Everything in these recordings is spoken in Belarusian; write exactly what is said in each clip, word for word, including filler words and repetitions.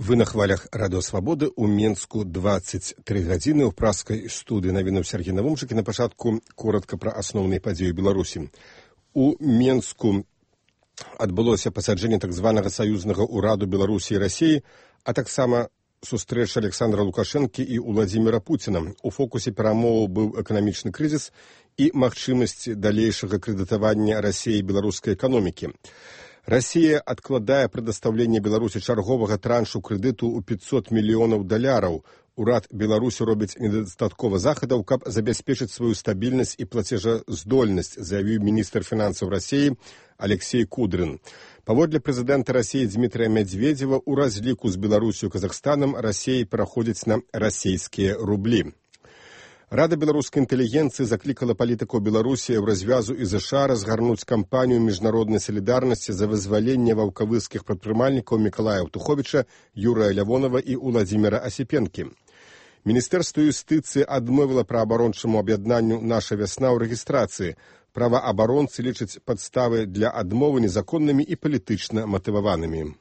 Вы на хвалях Радио Свободы у Менску двадцать три гадзіны ў праскай студыі навінаў Сергей Навумчык. На пачатку коротка пра асноўныя падзеі Беларусі. У Менску адбылося пасаджэнне так званага саюзнага ўраду Беларусі і Расіі, а таксама сустрэча Александра Лукашэнкі і Уладзіміра Пуціна. У фокусе перамоваў быў эканамічны крызіс і магчымасць далейшага крэдытавання Расіі і беларускай эканомікі. Расія адкладае прадастаўленне Беларусі чарговага траншу крэдыту ў пятьсот мільёнаў даляраў. Урад Беларусі робіць недастаткова захадаў, каб забяспечыць сваю стабільнасць і плацежаздольнасць, заявіў міністр фінансаў Расіі Алексей Кудрин. Паводле прэзідэнта Расіі Дмітрия Медведева, у разліку з Беларусю і Казахстанам Расія пераходзіць на расійскія рублі. Рада беларускай інтэлігенцыі заклікала палітыкаў Беларусі ў развязу і ЗША разгарнуць кампанію міжнароднай салідарнасці за вызваленне ваўкавыскіх прадпрымальнікаў Мікалая Аўтуховіча, Юрыя Лявонова і Уладзіміра Асіпенкі. Міністэрства юстыцыі адмовіла праабарончаму аб'яднанню «Наша вясна» ў рэгістрацыі. Праваабаронцы лічаць падставы для адмовы незаконнымі і палітычна матываванымі.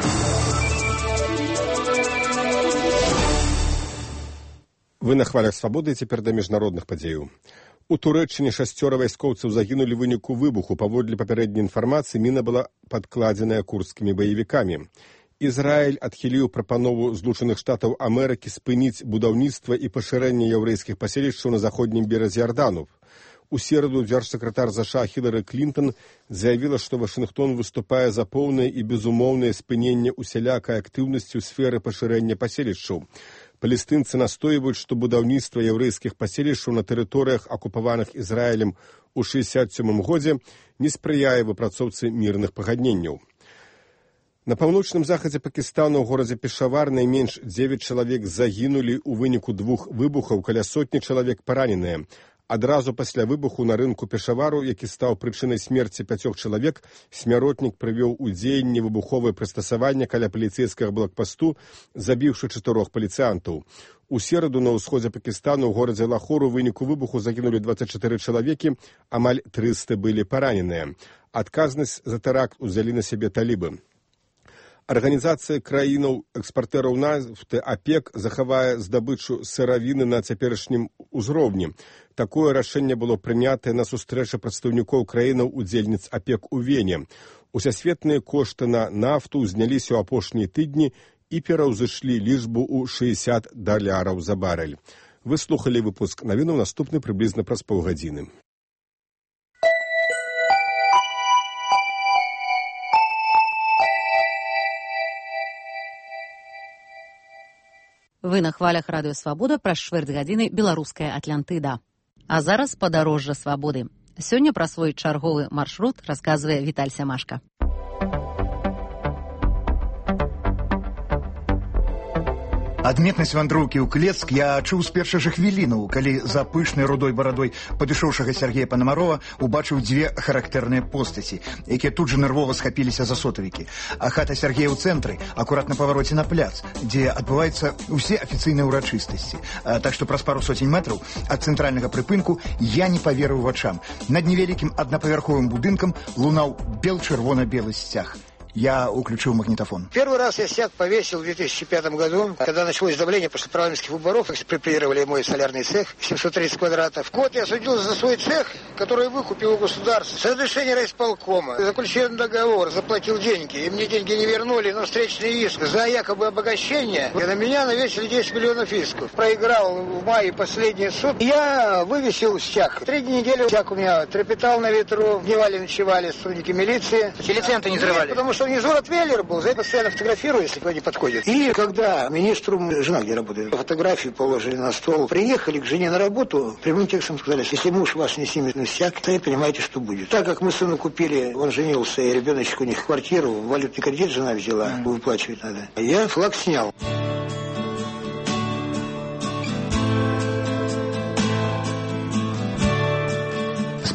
Вы на хвалях Свабоды, цяпер да міжнародных падзеяў. У Турэччыне шасцёра вайскоўцаў загінулі ў выніку выбуху. Паводле папярэдняй інфармацыі, міна была падкладзеная курдскімі баевікамі. Ізраіль адхіліў прапанову Злучаных Штатаў Амерыкі спыніць будаўніцтва і пашырэнне яўрэйскіх паселішчаў на заходнім беразе Ярдану. У сераду дзяржсакратар ЗША Хілары Клінтон заявіла, што Вашынгтон выступае за поўнае і безумоўнае спыненне усялякай актыўнасці ў сферы пашырэння паселішчаў. Палестынцы настойваюць, што будаўніцтва яўрэйскіх паселішчаў на тэрыторыях, акупаваных Ізраілем у шэсцьдзесят сёмым годзе, не спрыяе выпрацоўцы мірных пагадненняў. На паўночным захадзе Пакістану ў горадзе Пешавар найменш дзевяць чалавек загінулі ў выніку двух выбухаў, каля сотні чалавек параненыя. Адразу пасля выбуху на рынку Пешавару, які стаў прычынай смерці пяцёх чалавек, смяротнік прывёў у дзеянне выбуховае прыстасаванне каля паліцэйскага блокпасту, забіўшы чатырох паліцыянтаў. У сераду на ўсходзе Пакістану ў горадзе Лахор у выніку выбуху загінулі дваццаць чатыры чалавекі, амаль трыста былі параненыя. Адказнасць за тэракт узялі на сябе талібы. Арганізацыя краінаў экспартэраў нафты ОПЕК захавае здабычу сыравіны на цяперашнім узроўні. Такое рашэнне было прынятае на сустрэчы прадстаўнікоў краінаў-удзельніц ОПЕК у Вене. Усесветныя кошты на нафту ўзняліся ў апошнія тыдні і пераўзышлі лічбу ў шэсцьдесят даляраў за барэль. Вы слухалі выпуск навінаў, наступны прыблізна праз паўгадзіны. Вы на хвалях Радыё Свабода праз чвэрць гадзіны беларуская Атлантыда. А зараз падарожжа свабоды. Сёння пра свой чарговы маршрут расказвае Віталь Сямашка. Адметнасць вандроўкі ў Клецк я адчуў з першых жа хвілінаў, калі за пышнай рудой барадой падышоўшага Сергея Панамарова убачыў дзве характэрныя постаці, якія тут жа нервова схапіліся за сотавікі. А хата Сергея ў цэнтры, акурат на павароце на пляц, дзе адбываюцца ўсе афіцыйныя ўрачыстасці. А, так што праз пару сотень метраў ад цэнтральнага прыпынку я не паверыў вачам. Над невялікім аднапавярховым будынкам лунаў бел-чырвона-белы сцяг. Я уключил магнитофон. Первый раз я стяг повесил в две тысячи пятом году, когда началось давление после парламентских выборов, экспроприировали мой солярный цех, семьсот тридцать квадратов. Год я судился за свой цех, который выкупил у государства. С разрешения райисполкома. Заключен договор, заплатил деньги, и мне деньги не вернули, но встречный иск за якобы обогащение. И на меня навесили десять миллионов исков. Проиграл в мае последний суд. Я вывесил стяг. Три недели стяг у меня трепетал на ветру, дневали, ночевали сотрудники милиции. Лицензию не взрывали? Потому что внизу Ротвейлер был, за это постоянно фотографирую, если кто не подходит. И когда министру, жена где работает, фотографию положили на стол, приехали к жене на работу, прямым текстом сказали, если муж вас не снимет на стяг, то и понимаете, что будет. Так как мы сыну купили, он женился, и ребеночек у них квартиру, валютный кредит жена взяла, выплачивать надо. Я флаг снял.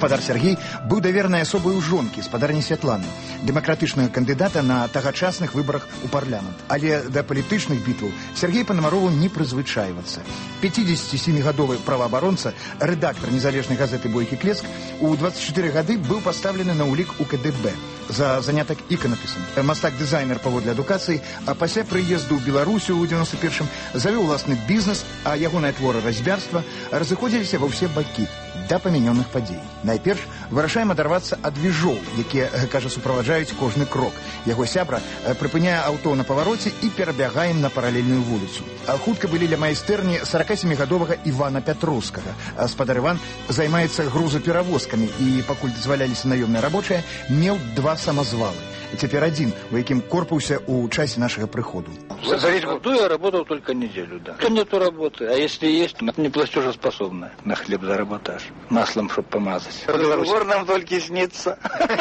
Гаспадар Сергей быў давернай асобай у жонкі, спадарні Святланы, дэмакратычнага кандыдата на тагачасных выбарах у парламент. Але да палітычных бітваў Сергей Панамарову не прызвычайвацца. пяцідзесяцісемігадовы праваабаронца, рэдактар незалежнай газеты «Бойкі Клецк», у двадцать чатыры гады быў пастаўлены на ўлік у ка дэ бэ за занятак іканапісам. Мастак-дызайнер паводле адукацыі, а пасля прыезду ў Беларусю ў дзевяносто першым завёў уласны бізнес, а ягоныя творы разьбярства разыходзіліся ва ўсе бакі да памянёных падзей. Найперш вырашаем адарвацца ад віжоў, якія, кажа, суправаджаюць кожны крок. Яго сябра прыпыняе аўто на павароце і перабягаем на паралельную вуліцу. А хутка былі ля майстэрні сорокасемігадовага Івана Пятроўскага. Спадар Іван займаецца грузаперавозкамі і, пакуль дазваляліся наёмныя рабочыя, меў два самазвалы. Теперь один, у яким корпусе у часе нашего приходу. За весь год я работал только неделю, да. То нету работы, а если есть, не платежеспособная. На хлеб заработаешь, маслом, чтоб помазать. Разговор нам только снится.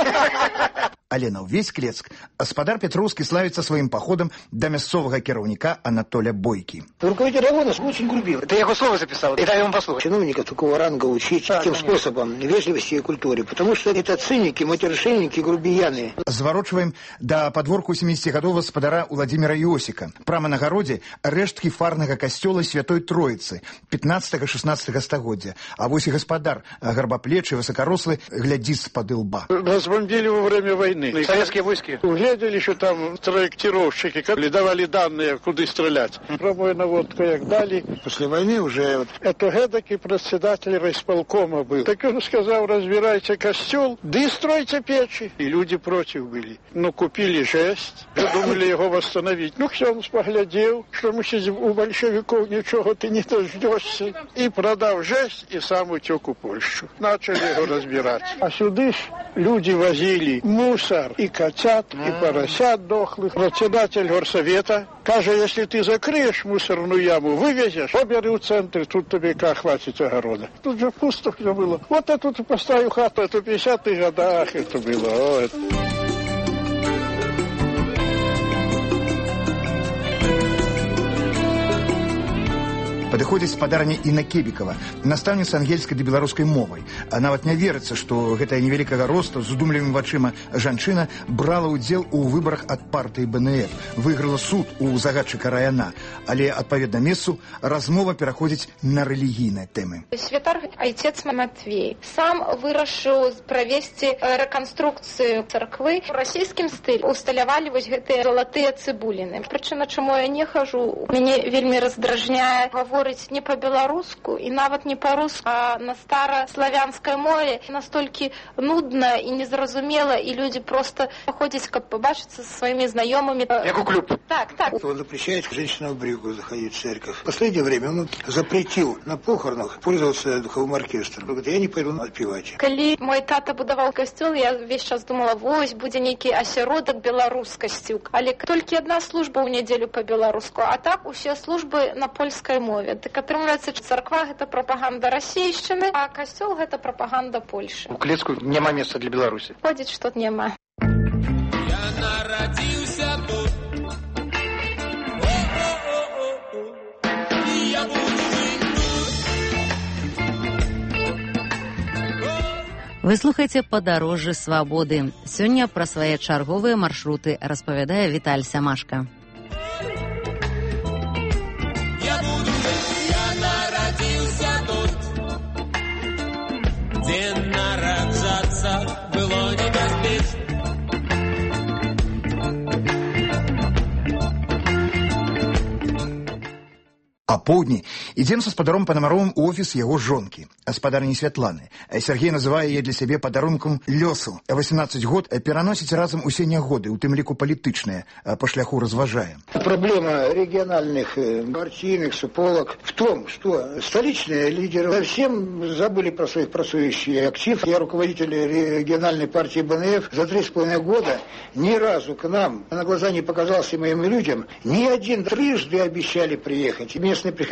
Але на ўвесь Клецк гаспадар Петроўскі славіцца сваім паходам да мясцовага кіраўніка Анатоля Бойкі. Руководитель района очень грубил. Ты его слово записал, и дай ему послушать. Чиновника такого ранга учить а, тем способом вежливости и культуре, потому что это циники, матершинники, грубияны. Зворочваем да падворку семидесятигадового спадара Владимира Иосика. Прямо на гародзе рэшткі фарнага касцёла Святой Троицы пятнадцатага-шестнадцатага стагоддзя. А вось і гаспадар, гарбаплечы, высокорослы, глядзіць з-пад лба. Нас бомбили во время войны. Советские войски. Углядели, что там траектировщики, которые давали данные, куда стрелять. Про мою наводку как дали. После войны уже... Вот... Это эдакий председатель райисполкома был. Так он сказал, разбирайте костел, да и стройте печи. И люди против были. Ну, купили жесть, задумали его восстановить. Ну, Ксенс поглядел, что мы сейчас у большевиков ничего ты не дождешься. И продав жесть, и сам утек у Польшу. Начали его разбирать. А сюда ж люди возили мусор, и котят, и поросят дохлых. Председатель горсовета каже, если ты закроешь мусорную яму, вывезешь, побери в центр, тут тебе как хватит огорода. Тут же пусто все было. Вот я тут поставил хату, это в пятидесятых годах это было. О, это... Падыходзіць спадарня Інна Кебікава, настаўніца ангельскай ды беларускай мовай. А нават не верыцца, што гэтая невялікага росту з удумлівымі вачыма жанчына брала ўдзел у выбарах ад партыі бэ эн эф, выйграла суд у загадчыка райана, але адпаведна месцу размова пераходзіць на рэлігійныя тэмы. Святар айцец Матвей сам вырашыў правесці рэканструкцыю царквы у расійскім стылі. Усталявалі вось гэтыя залатыя цыбуліны. Прычына, чаму я не хожу, мяне вельмі раздражняе гаворыць не по-беларуску і нават не па-руску, а на стараславянскай мове настолькі нудна і незразумела, і людзі просто ходзяць, каб побачыцца со своими знакомыми. Як у клуб. Так, так. Он запрещает женщинам в брюках заходить в церковь. В последнее время он запретил на похоронах пользоваться духовым оркестром. Он говорит, я не пойду отпевать. Калі мой тата будаваў касцёл, я весь час думала, вось будзе нейкі асяродак беларускасці. Але толькі одна служба ў нядзелю по-беларуску, а так усе службы на польскай мове. Так атрымліваецца, царква гэта прапаганда расейшчыны, а касцёл гэта прапаганда Польшы. У Клецку няма месца для Беларусі. Ходзіць, што няма. Я нарадзіўся тут. Я буду жыць тут. Вы слухаеце «Падарожжы свабоды». Сёння пра свае чарговыя маршруты распавядае Віталь Сямашка. Дзе нараджацца было небяспечна. А поўдні ідзем са спадаром Панамаровым у офіс яго жонкі, гаспадарні Святланы. Сергей называе яе для сябе падарункам лёсу. восемнадцать год пераносіць разам усе нягоды, у тым ліку палітычныя, па шляху разважае. Проблема региональных партийных суполок в том, что столичные лидеры совсем забыли про своих працующий актив. Я руководитель региональной партии бэ эн эф. За три с половиной года ни разу к нам на глаза не показался моим людям. Ни один трижды обещали приехать. Местные приходили ко мне.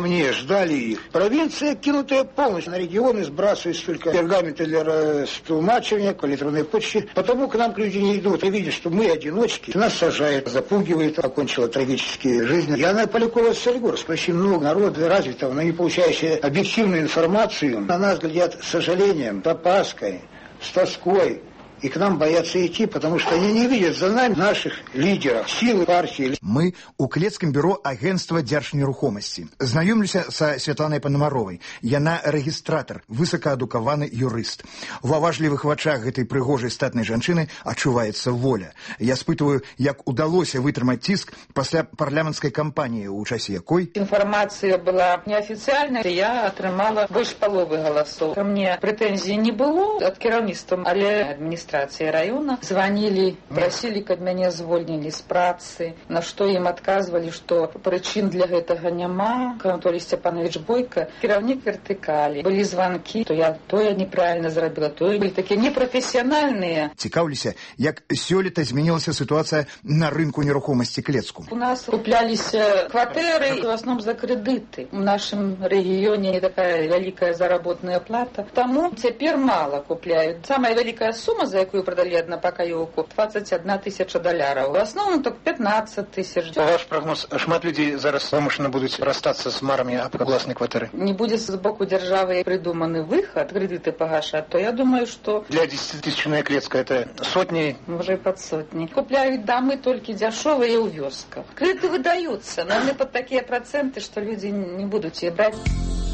мне, ждали их. Провинция, кинутая полностью на регионы, сбрасывается только пергаменты для растолмачивания по электронной почте. Потому к нам люди не идут. И видят, что мы одиночки. Нас сажают, запугивают, окончила трагические жизни. И Анна Полякова с Солигорск. Очень много народа развитого, но не получающие объективную информацию. На нас глядят с сожалением, с опаской, с тоской. И к нам боятся идти, потому что они не видят за нами наших лидеров, силы партии. Мы у Клецкім бюро агентства дзяржнерухомасці. Знаёмлюся са Святланай Панамаровай. Яна рэгістратар, высокаадукаваны юрыст. У аважлівых вачах гэтай прыгожай статнай жанчыны адчуваецца воля. Я спытываю, як удалося вытрымаць ціск пасля парламенцкай кампаніі, у часе якой інфармацыя была неафіцыяльная. Я атрымала больш паловы галасоў. Ка мне прэтэнзій не было ад кіраўніцтва, але адміністрацыя района звонили, просили, каб мяне звольнілі з працы, на што ім адказвалі, што прычын для гэтага няма. Анатолий Степанович Бойко, кіраўнік вертыкалі. Былі званкі, то я тое неправільна зрабіла, тое былі такія непрафесіянальныя. Цікаўлюся, як сёлета змянілася сітуацыя на рынку нерухомасці Клецку. У нас купляліся кватэры, в основном за крэдыты. У нашым рэгіёне не такая вялікая заработная плата, таму цяпер мала купляюць. Самая вялікая сума, за якую продали однопакаёўку, двадцать одна тысяча доляраў. В основном только пятнадцать тысяч. Ваш прогноз, шмат людей зараз вымушаны будуць расстаться с марами аб агласнай кватэры? Не будзе з боку дзяржавы придуманы выход, кредиты погашать, то я думаю, что... Для десятитысячная Клецка это сотни? Уже под сотни. Купляют домы только дешевые у вёсках. Кредиты выдаются, но они под такие проценты, что люди не будут их брать.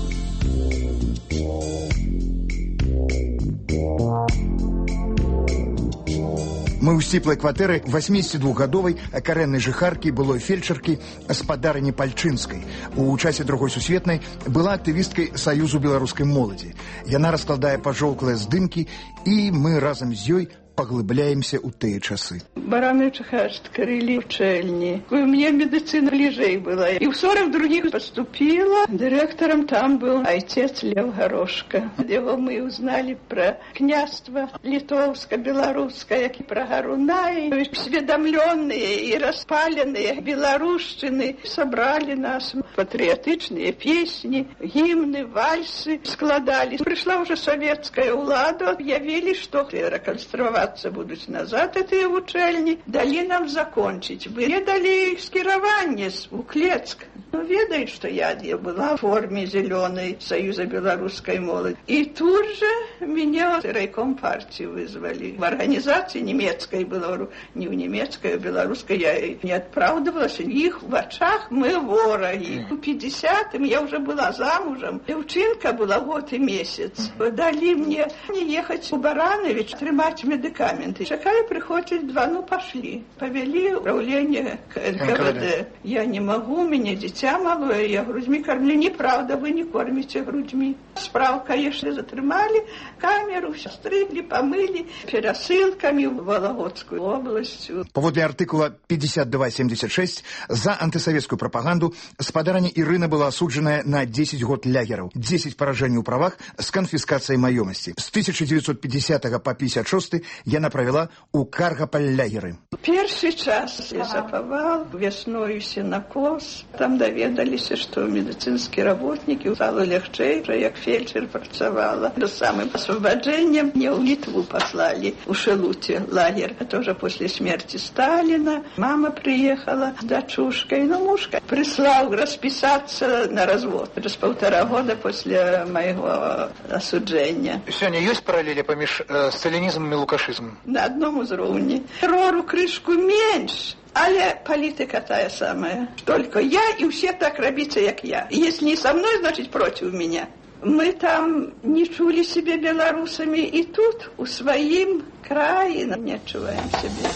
Мы ў сціплай кватэры восьмидесятидвухгадовай карэннай жыхаркі, былой фельчаркі, спадарыні Пальчынскай. У часе другой сусветнай была актывісткай Саюзу беларускай моладзі. Яна раскладае пажоўклыя здымкі, і мы разам з ёй поглыбляемся у тыя часы. Бараныча открыли учельни. У меня медицина ближей была. И в сорок других поступила. Директором там был отец Лев Горошко. Его мы узнали про княжество литовско-белорусское, и про Гарунай. Осведомленные и распаленные белорусщины собрали нас. Патриотичные песни, гимны, вальсы складали. Пришла уже советская улада. Объявили, что реконструировать будуть назад эти учельни, дали нам закончить. Вы дали скирование у Клецк. Ну, ведает, что я была в форме зеленой Союза белорусской молоди. И тут же меня райком партии вызвали. В организации немецкой было, не в немецкой, а в белорусской. Я не отправдывалась. Их в очах мы вороги. В пятидесятом я уже была замужем. Девчинка была год и месяц. Дали мне ехать в Баранович, тримать медикаменты. Чекали, приходят два, ну пошли. Повели управление КВД. Я не могу, у меня дитя малое, я грудьми кормлю. Неправда, вы не кормите грудьми. Справка, если затримали, камеру стригли, помыли, пересылками в Вологодскую область. Паводле артыкула пятьдесят два семьдесят шесть за антысоветскую пропаганду спадарыня Ірына была осудженная на десять год лягераў, десять поражений у правах с конфискацией маёмасці. С тысяча девятьсот пятидесятого по пятьдесят шестой яна провела у Каргапаль-лягеры. Первый час я запавал, весною сенокос. Там доведались, что медицинские работники стало легче, як фельдшер працавала. До самым освобождением мне в Литву послали, в Шелуте лагерь. Это уже после смерти Сталина. Мама приехала с дочушкой, ну мужка прислал расписаться на развод. Через полтора года после моего осуждения. Сегодня есть параллели поміж э, сталинизмом и лукашизмом? На одном уровне. Террору крышку меньше. Але политика тая самая. Только я и все так робиться, як я. Если не со мной, значит против меня. Мы там не чули себя белорусами, и тут у своим крае не отчуваем себя.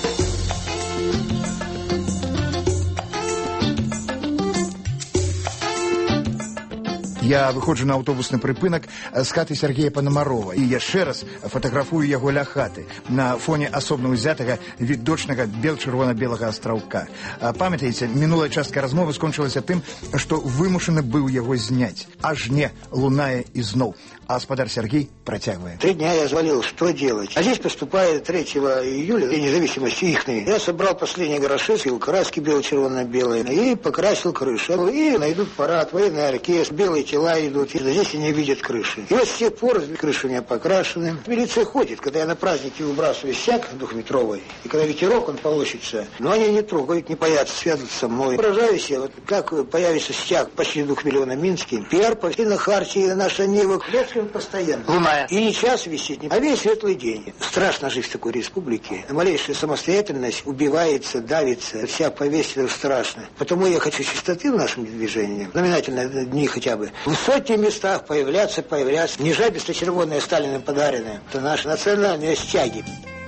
Я выходжу на аўтобусны прыпынак з хаты Сергея Панамарова і яшчэ раз фатаграфую яго ля хаты на фоне асобна ўзятага відочнага бел-чырвона-белага астраўка. Памятаеце, мінулая частка размовы скончылася тым, што вымушаны быў яго зняць. Аж не, лунае ізноў. А гаспадар Сергей працягвае. Три дня я звалил, что делать. А здесь поступает третьего июля, День независимости ихний. Я собрал последние гроши, сил краски бело-червоно-белые, и покрасил крышу. И найдут парад, военный оркестр, белые тела идут, и здесь они видят крыши. И вот с тех пор крыши у меня покрашены. Милиция ходит, когда я на празднике выбрасываю стяг двухметровый, и когда ветерок, он полощется, но они не трогают, не боятся, связываться со мной. Поражаюсь я, вот как появится стяг почти двух миллионов Минский, пиар по всей на Хартии, наша Нива, летает постоянно. Луна. И не час висит, а весь светлый день. Страшно жить в такой республике. Малейшая самостоятельность убивается, давится, вся повесила страшно. Потому я хочу чистоты в нашем движении, знаменательно дни хотя бы. В сотни местах появляться, появляться. Не жабисто червонное Сталиным подаренное. Это наши национальные стяги.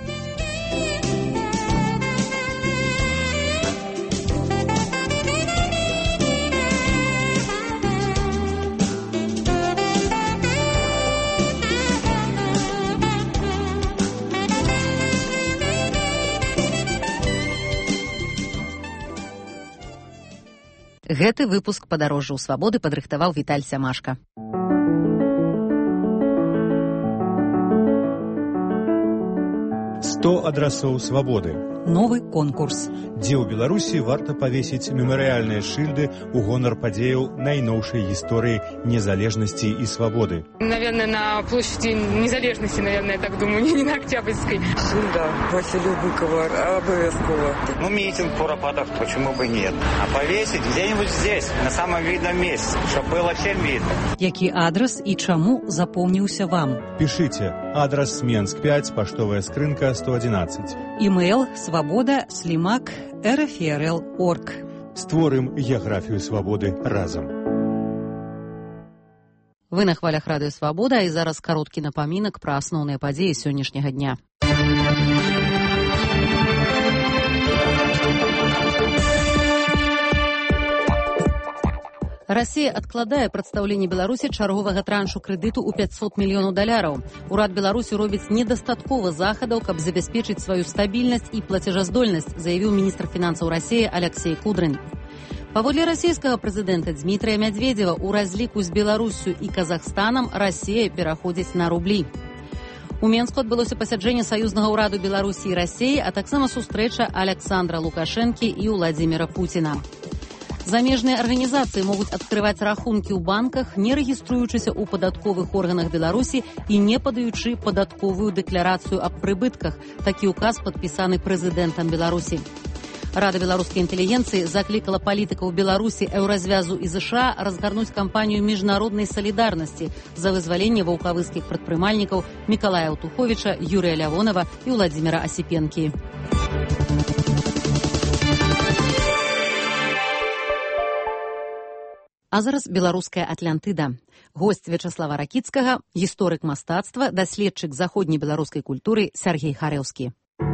Гэты выпуск падарожжа ў свабоды падрыхтаваў Віталь Сямашка. сто адрасоў свабоды. Новы конкурс. Дзе ў Беларусі варта павесіць мемарыяльныя шыльды ў гонар падзеяў найноўшай гісторыі незалежнасці і свабоды. Наверное, на площади Незалежности, наверное, я так думаю, не на Октябрьской. Шильда Василию Быкова обовязково. Ну, митинг куропатов, почему бы нет. А повесить где-нибудь здесь, на самом видном месте, чтобы было всем видно. Які адрес і чаму запомніўся вам? Пишите. Адрес Менск пять, поштовая скрынка сто одиннадцать. Имейл свобода слимак эр эф эр эл точка орг. Створым геаграфію свабоды разам. Вы на хвалях радыё Свабода, і зараз кароткі напамінак пра асноўныя падзеі сённяшняга дня. Расія адкладае прадстаўленне Беларусі чарговага траншу крэдыту ў пятьсот мільёнаў даляраў. Урад Беларусі робіць недастаткова захадаў, каб забяспечыць сваю стабільнасць і плацежаздольнасць, заявіў міністр фінансаў Расіі Алексей Кудрин. Паводле расійскага прэзідэнта Дмітрыя Мядзведзева, у разліку з Беларуссю і Казахстанам Расія пераходзіць на рублі. У Менску адбылося пасяджэнне саюзнага ўраду Беларусі і Расіі, а таксама сустрэча Александра Лукашэнкі і Уладзіміра Пуціна. Замежныя арганізацыі могуць адкрываць рахункі ў банках, не рэгіструючыся ў падатковых органах Беларусі і не падаючы падатковую дэкларацыю аб прыбытках. Такі ўказ падпісаны прэзідэнтам Беларусі. Рада беларускай інтэлігенцыі заклікала палітыкаў Беларусі, Еўразвязу і ЗША разгарнуць кампанію міжнароднай салідарнасці за вызваленне ваўкавыскіх прадпрымальнікаў Мікалая Аўтуховіча, Юрыя Лявонава і Уладзіміра Асіпенкі. А зараз беларуская Атлантыда. Госць Вячаслава Ракіцкага, гісторык мастацтва, даследчык заходняй беларускай культуры Сяргей Харэўскі.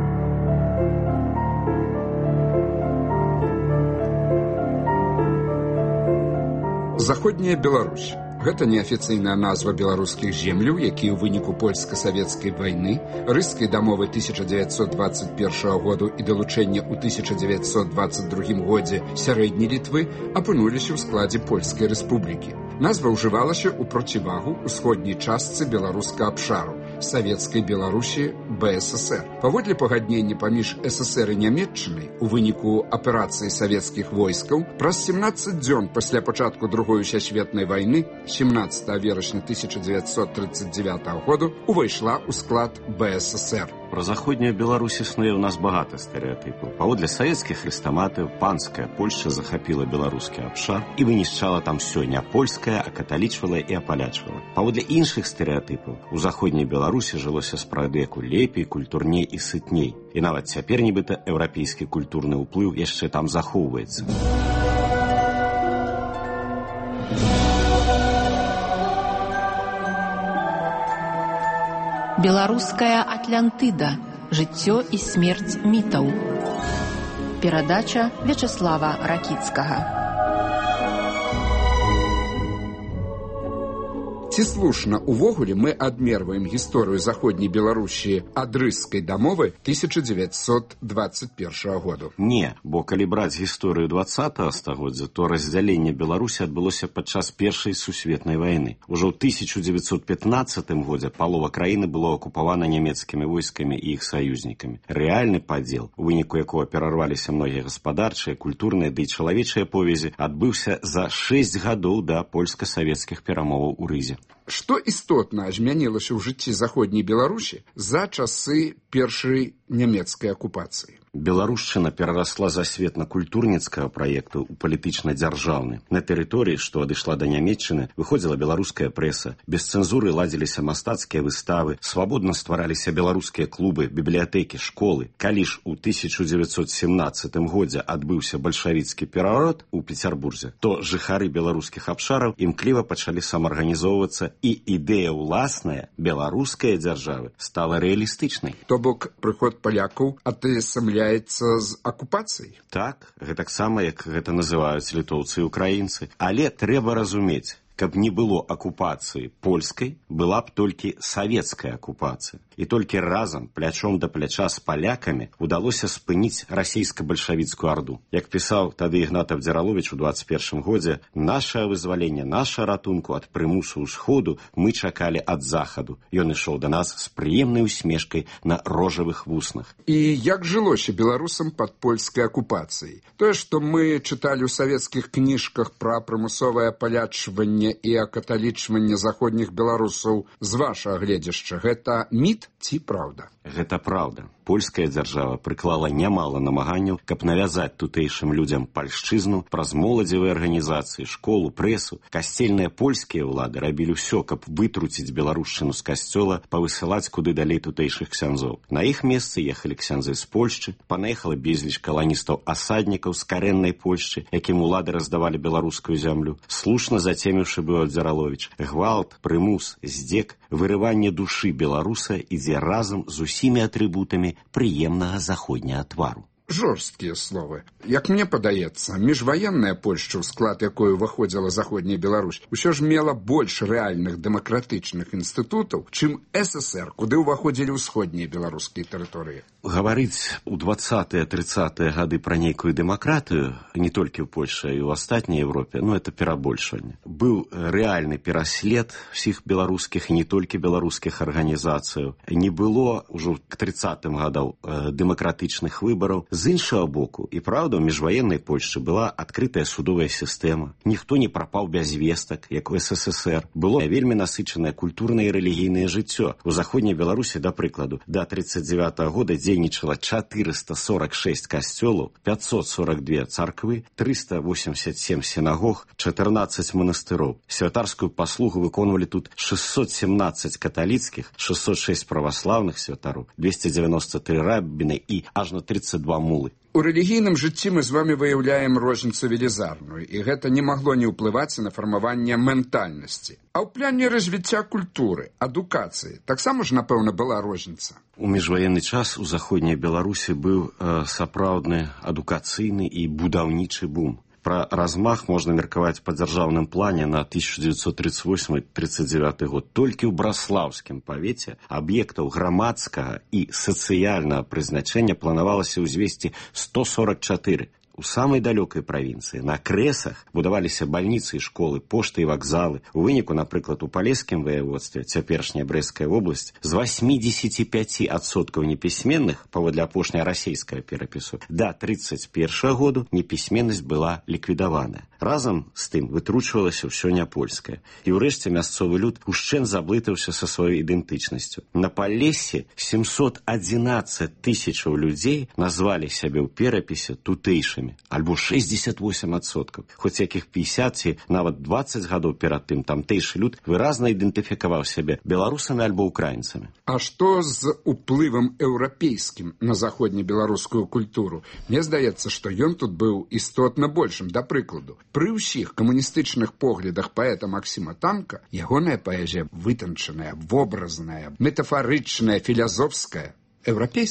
Заходняя Беларусь. Гэта неафіцыйная назва беларускіх земляў, якія ў выніку польска-савецкай вайны, рыскай дамовы тысяча дзевяцьсот дваццаць першага году і далучэння ў тысяча дзевяцьсот дваццаць другім годзе сярэдняй Літвы апынуліся ў складзе Польскай рэспублікі. Назва ўжывалася ў процівагу ўсходняй частцы беларускага абшару, савецкай Беларусі бэ эс эс эр. Паводле пагаднення паміж эс эс эр і Нямецчынай у выніку аперацыі савецкіх войскаў праз семнаццаць дзён пасля пачатку Другой сусветнай вайны семнаццатага верасня тысяча дзевяцьсот тридцать девятого году увайшла ў склад бэ эс эс эр. Про заходнюю Беларусь існуе ў нас багата стэрэатыпаў. Паводле савецкіх хрэстаматыў, панская Польшча захапіла беларускі абшар і вынішчала там ўсё не польскае, а каталічвала і апалячвала. Паводле іншых стэрэатыпаў, у заходняй Беларусі жылося спрадыку лепей, культурней і сытней. І нават цяпер нібыта еўрапейскі культурны ўплыў яшчэ там захоўваецца. Беларуская Атлантыда. Жыццё і смерць мітаў. Перадача Вячаслава Ракіцкага. Ці слушна увогуле мы адмерваем гісторыю заходняй Беларусі ад рыскай дамовы тысяча девятьсот двадцать первого году? Не, бо калі браць гісторыю двадцатого стагоддзя, то раздзяленне Беларусі адбылося падчас Першай сусветнай вайны. Ужо ў тысяча девятьсот пятнадцатым годзе палова краіны было акупавана нямецкімі войскамі і іх саюзнікамі. Рэальны падзел, у выніку якога перарваліся многія гаспадарчыя, культурныя ды чалавечыя повязі, адбыўся за шэсць гадоў да польска-савецкіх перамоваў у Рызе. Што істотна змянілася ў жыцці заходняй Беларусі за часы першай нямецкай акупацыі? Беларушчына перарасла з асветна-культурніцкага праекту ў палітычна-дзяржаўны. На тэрыторыі, што адышла да нямецчыны, выходзіла беларуская прэса, без цэнзуры ладзіліся мастацкія выставы, свабодна ствараліся беларускія клубы, бібліятэкі, школы. Калі ж у тысяча девятьсот семнадцатым годзе адбыўся бальшавіцкі пераворот у Пецярбурзе, то жыхары беларускіх абшараў імкліва пачалі самаарганізоўвацца, і ідэя ўласная беларускай дзяржавы стала рэалістычнай. То бок прыход палякаў атысамляецца з акупацыяй? Так, гэтаксама, як гэта называюць літоўцы і украінцы. Але трэба разумець, каб не было акупацыі польскай, была б толькі савецкая акупацыя. І толькі разам, плячом да пляча з палякамі, удалося спыніць расійска-бальшавіцкую арду. Як пісаў тады Ігнат Абдзіраловіч у двадцать первым годзе, «Наше вызваленне, наша ратунку ад прымусу ўсходу мы чакалі ад захаду». Ён ішоў да нас з прыемнай усмешкай на рожавых вуснах. І як жылося беларусам пад польскай акупацыяй? Тое, што мы чыталі ў савецкіх кніжках пра прымусовае палячванне і акаталічванне заходніх беларусаў з вашага гледзяшча, гэта міт ці праўда? Гэта праўда. Польская дзяржава прыклала нямала намаганняў, каб навязаць тутэйшым людзям пальшчызну праз моладзевыя арганізацыі, школу, прэсу. Касцельныя польскія ўлады рабілі ўсё, каб вытруціць беларушчыну з касцёла, павысылаць куды далей тутэйшых ксяндзоў. На іх месцы ехалі ксяндзы з Польшчы, панаехала безліч каланістаў-асаднікаў з карэннай Польшчы, якім улады раздавалі беларускую зямлю. Слушна зацеміўшы быў Абдзіраловіч. Гвалт, прымус, здзек, вырыванне душы беларуса ідзе разам з усімі атрыбутамі прыемнага заходняга твару. Жорсткія словы. Як мне падаецца, міжваенная Польшча, у склад якой уваходзіла заходняя Беларусь, усё ж мела больш рэальных дэмакратычных інстытутаў, чым эс эсэр, куды ўваходзілі ўсходнія беларускія тэрыторыі. Гаварыць у двадцатыя тридцатыя гады пра нейкую дэмакратыю, не толькі ў Польшчы, а і ў астатняй Европе, ну, это перабольшванне. Быў рэальны пераслед усіх беларускіх і не толькі беларускіх арганізацыяў. Не было ўжо к тридцатым гадам э, дэмакратычных выбараў. З іншага боку, і праўда, у міжваеннай Польшчы была адкрытая судовая сістэма. Ніхто не прапаў без вестак, як у эс эс эс эр. Было вельмі насычанае культурнае і рэлігійнае жыццё. У заходняй Беларусі, да прыкладу, да тридцать девятого года дзейнічала четыреста сорок шесть касцёлаў, пятьсот сорок две царквы, триста восемьдесят семь сінагог, четырнадцать манастыроў. Святарскую паслугу выконвалі тут шестьсот семнадцать каталіцкіх, шестьсот шесть праваслаўных святароў, двести девяносто три раббіны і аж на тридцать два мулы. У рэлігійным жыцці мы з вами выяўляем розніцу велізарную, і гэта не магло не ўплываць на фармаванне ментальнасці. А ў пляне развіцця культуры, адукацыі таксама ж, напэўна, была розніца. У міжваенны час у заходняй Беларусі быў э, сапраўдны адукацыйны і будаўнічы бум. Пра размах можна меркаваць па дзяржаўным плане на тысяча девятьсот тридцать восьмы — тридцать девятый год. Толькі ў браслаўскім павеце аб'ектаў грамадскага і сацыяльнага прызначэння планавалася ўзвесці сто сорок четыре. У самай далёкай правінцыі на крэсах будаваліся бальніцы і школы, пошты і вакзалы. У выніку, напрыклад, у палескім ваяводстве, цяперашняя Брэсцкая вобласць, з восемьдесят пять адсоткаў непісьменных, паводле апошняга расейскага перапісу, да тридцать первого году непісьменнасць была ліквідаваная. Разам з тым вытручвалася ўсё няпольскае. І ўрэшце мясцовы люд ушчэнт заблытаўся са сваёй ідэнтычнасцю. На Палесе семьсот одиннадцать тысячаў людзей назвалі сябе ў перапісе тутэйшымі, альбо шестьдесят восемь адсоткаў. Хоць якіх пятьдесят ці нават двадцать гадоў перад тым тамтэйшы люд выразна ідэнтыфікаваў сябе беларусамі альбо украінцамі. А што з уплывам еўрапейскім на заходнебеларускую культуру? Мне здаецца, што ён тут быў істотна большым. Да прыкладу, пры ўсіх камуністычных поглядах паэта Максіма Танка ягоная паэзія вытанчаная, вобразная, метафарычная, філазофская, еўрапейская.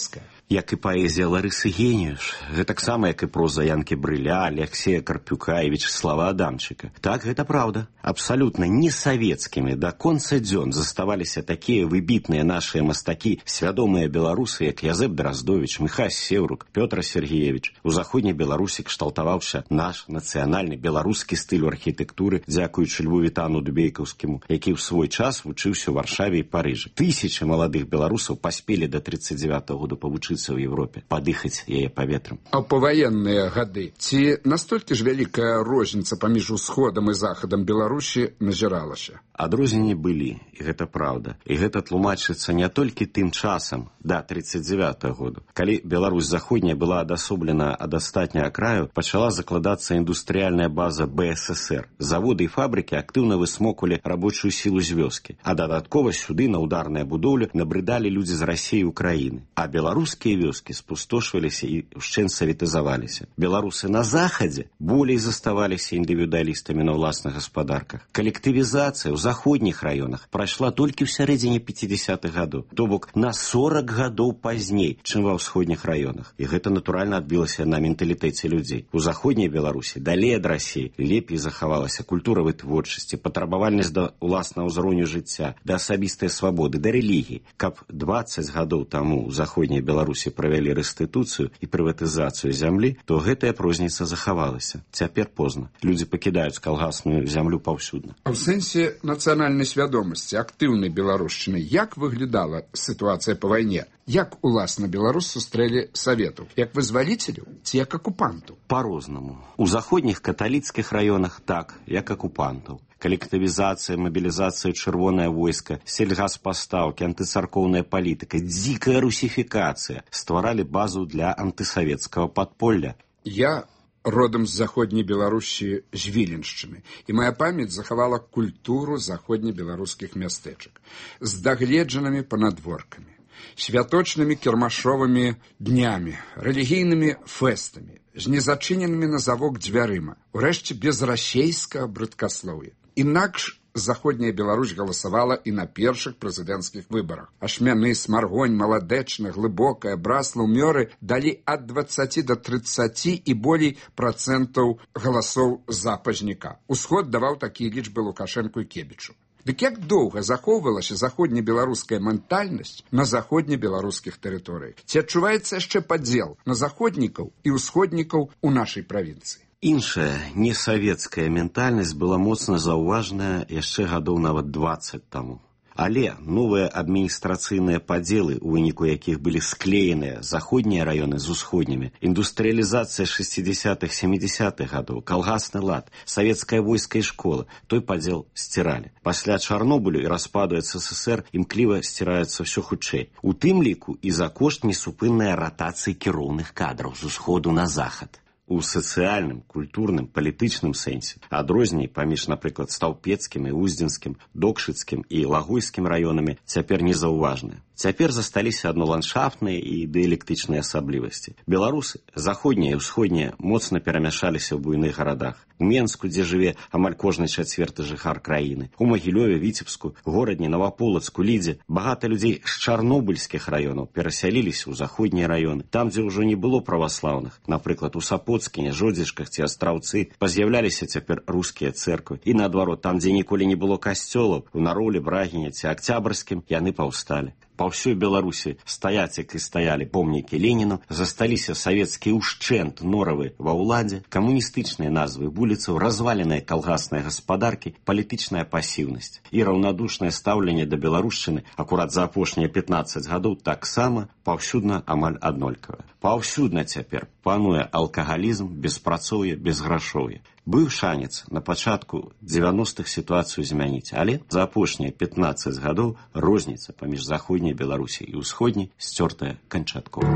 Як і паэзія Ларысы Геніюш, гэтаксама, як і проза Янкі Брыля, Алексея Карпюка і Вячеслава Адамчыка. Так, гэта праўда. Абсалютна несавецкімі да конца дзён заставаліся такія выбітныя нашыя мастакі, свядомыя беларусы, як Язэп Драздовіч, Міхась Сеўрук, Пётр Сергеевич. У заходняй Беларусі кшталтаваўся наш нацыянальны беларускі стыль архітэктуры, дзякуючы Льву Вітану Дубейкаўскіму, які ў свой час вучыўся ў Варшаве і Парыжы. Тысячы маладых беларусаў паспелі да тридцать девятого года павучыцца ў Европе, падыхаць яе паветрам. А паваенныя гады, ці настолькі ж вялікая розніца паміж усходам і захадам Беларусі назіралася? Адрозненні былі, і гэта праўда. І гэта тлумачыцца не толькі тым часам, да тридцать девятого года. Калі Беларусь заходняя была адасоблена ад астатняга краю, пачала закладацца індустрыяльная база бэ эс эс эр. Заводы і фабрыкі актыўна высмоквалі рабочую сілу з вёскі, а дадаткова сюды на ударныя будоўлі набрыдалі людзі з Расіі і Украіны. А беларускія вёскі спустошваліся і ўшчэнт саветызаваліся. Беларусы на захадзе болей заставаліся індывідуалістамі на ўласных гаспадарках. Калектывізацыя ў заходніх раёнах прайшла толькі ў сярэдзіне пятидесятых гадоў, то бок на сорок гадоў пазней, чым ва ўсходніх раёнах. І гэта натуральна адбілася на менталітэце людзей. У заходняй Беларусі далей ад Расіі лепей захавалася культура вытворчасці, патрабавальнасць да ўласнага ўзроўню жыцця, да асабістай свабоды, да рэлігіі. Каб двадцать гадоў таму ў заходняй Беларусі правялі рэстытуцыю і прыватызацыю зямлі, то гэтая розніца захавалася. Цяпер позна. Людзі пакідаюць калгасную зямлю паўсюдна. А ў сэнсе нацыянальнай свядомасці, актыўнай беларушчыны, як выглядала сітуацыя па вайне? Як, уласна, беларус сустрэлі саветаў? Як вызваліцеляў ці як акупантаў? Па-рознаму. У заходніх каталіцкіх раёнах так, як акупантаў. Калектывізацыя, мабілізацыя, чырвонае войска, сельгаспастаўкі, антыцаркоўная палітыка, дзікая русіфікацыя стваралі базу для антысавецкага падполля. Я родам з заходняй Беларусі, з Віленшчыны, і моя памяць захавала культуру заходнебеларускіх мястэчак з дагледжанымі панадворкамі, святочнымі кірмашовымі днямі, рэлігійнымі фэстамі, з незачыненымі на завок дзвярыма, урэшце без расейскага брыдкаслоўя. Інакш заходняя Беларусь галасавала і на першых прэзідэнцкіх выбарах. Ашмяны, Смаргонь, Маладэчна, Глыбокая, Браслаў, Мёры далі ад двадцаці да трыццаці і болей працэнтаў галасоў за пазняка. Усход даваў такія лічбы Лукашэнку і Кебічу. Дык як доўга захоўвалася заходнебеларуская ментальнасць на заходнебеларускіх тэрыторыях? Ці адчуваецца яшчэ падзел на заходнікаў і ўсходнікаў у нашай правінцыі? Іншая, несавецкая ментальнасць была моцна заўважная яшчэ гадоў нават двадцать таму. Але новыя адміністрацыйныя падзелы, у выніку якіх былі склееныя заходнія раёны з усходнімі, індустрыялізацыя шестидесятых семидесятых гадоў, калгасны лад, савецкае войска і школа, той падзел сціралі. Пасля Чарнобылю і распаду эс эс эс эр імкліва сціраецца ўсё хутчэй. У тым ліку і за кошт несупыннай ратацыі кіроўных кадраў з усходу на захад. У сацыяльным, культурным, палітычным сэнсе адрозненні паміж, напрыклад, стаўпецкім і уздзенскім, докшыцкім і лагойскім раёнамі цяпер не заўважныя. Цяпер засталіся адно ландшафтныя і дыялектычныя асаблівасці. Беларусы, заходнія і ўсходнія, моцна перамяшаліся ў буйных гарадах. У Менску, дзе жыве амаль кожны чацверты жыхар краіны. У Магілёве, Віцебску, Горадні, Наваполацку, Лідзе. Багата людзей з чарнобыльскіх раёнаў перасяліліся ў заходнія раёны. Там, дзе ўжо не было праваслаўных, напрыклад, у Сапоцкіне, Жодзішках ці Астраўцы, паз'яўляліся цяпер рускія цэрквы. І наадварот, там, дзе ніколі не было касцёлаў, у Нароўлі, Брагіне ці Акцябрскім, яны паўсталі. Па ўсёй Беларусі стаяць, як і стаялі помнікі Леніну, засталіся савецкія ўшчэнт норавы ва ўладзе, камуністычныя назвы вуліцаў, разваленыя калгасныя гаспадаркі, палітычная пасіўнасць і раўнадушнае стаўленне да беларушчыны акурат за апошнія пятнаццаць гадоў таксама паўсюдна амаль аднолькавае. Паўсюдна цяпер пануе алкагалізм, беспрацоўе, безграшоўе. Быў шанец на пачатку дзевяностых сітуацыю змяніць, але за апошнія пятнаццаць гадоў розніца паміж заходняй Беларусі і ўсходняй сцёртая канчаткова.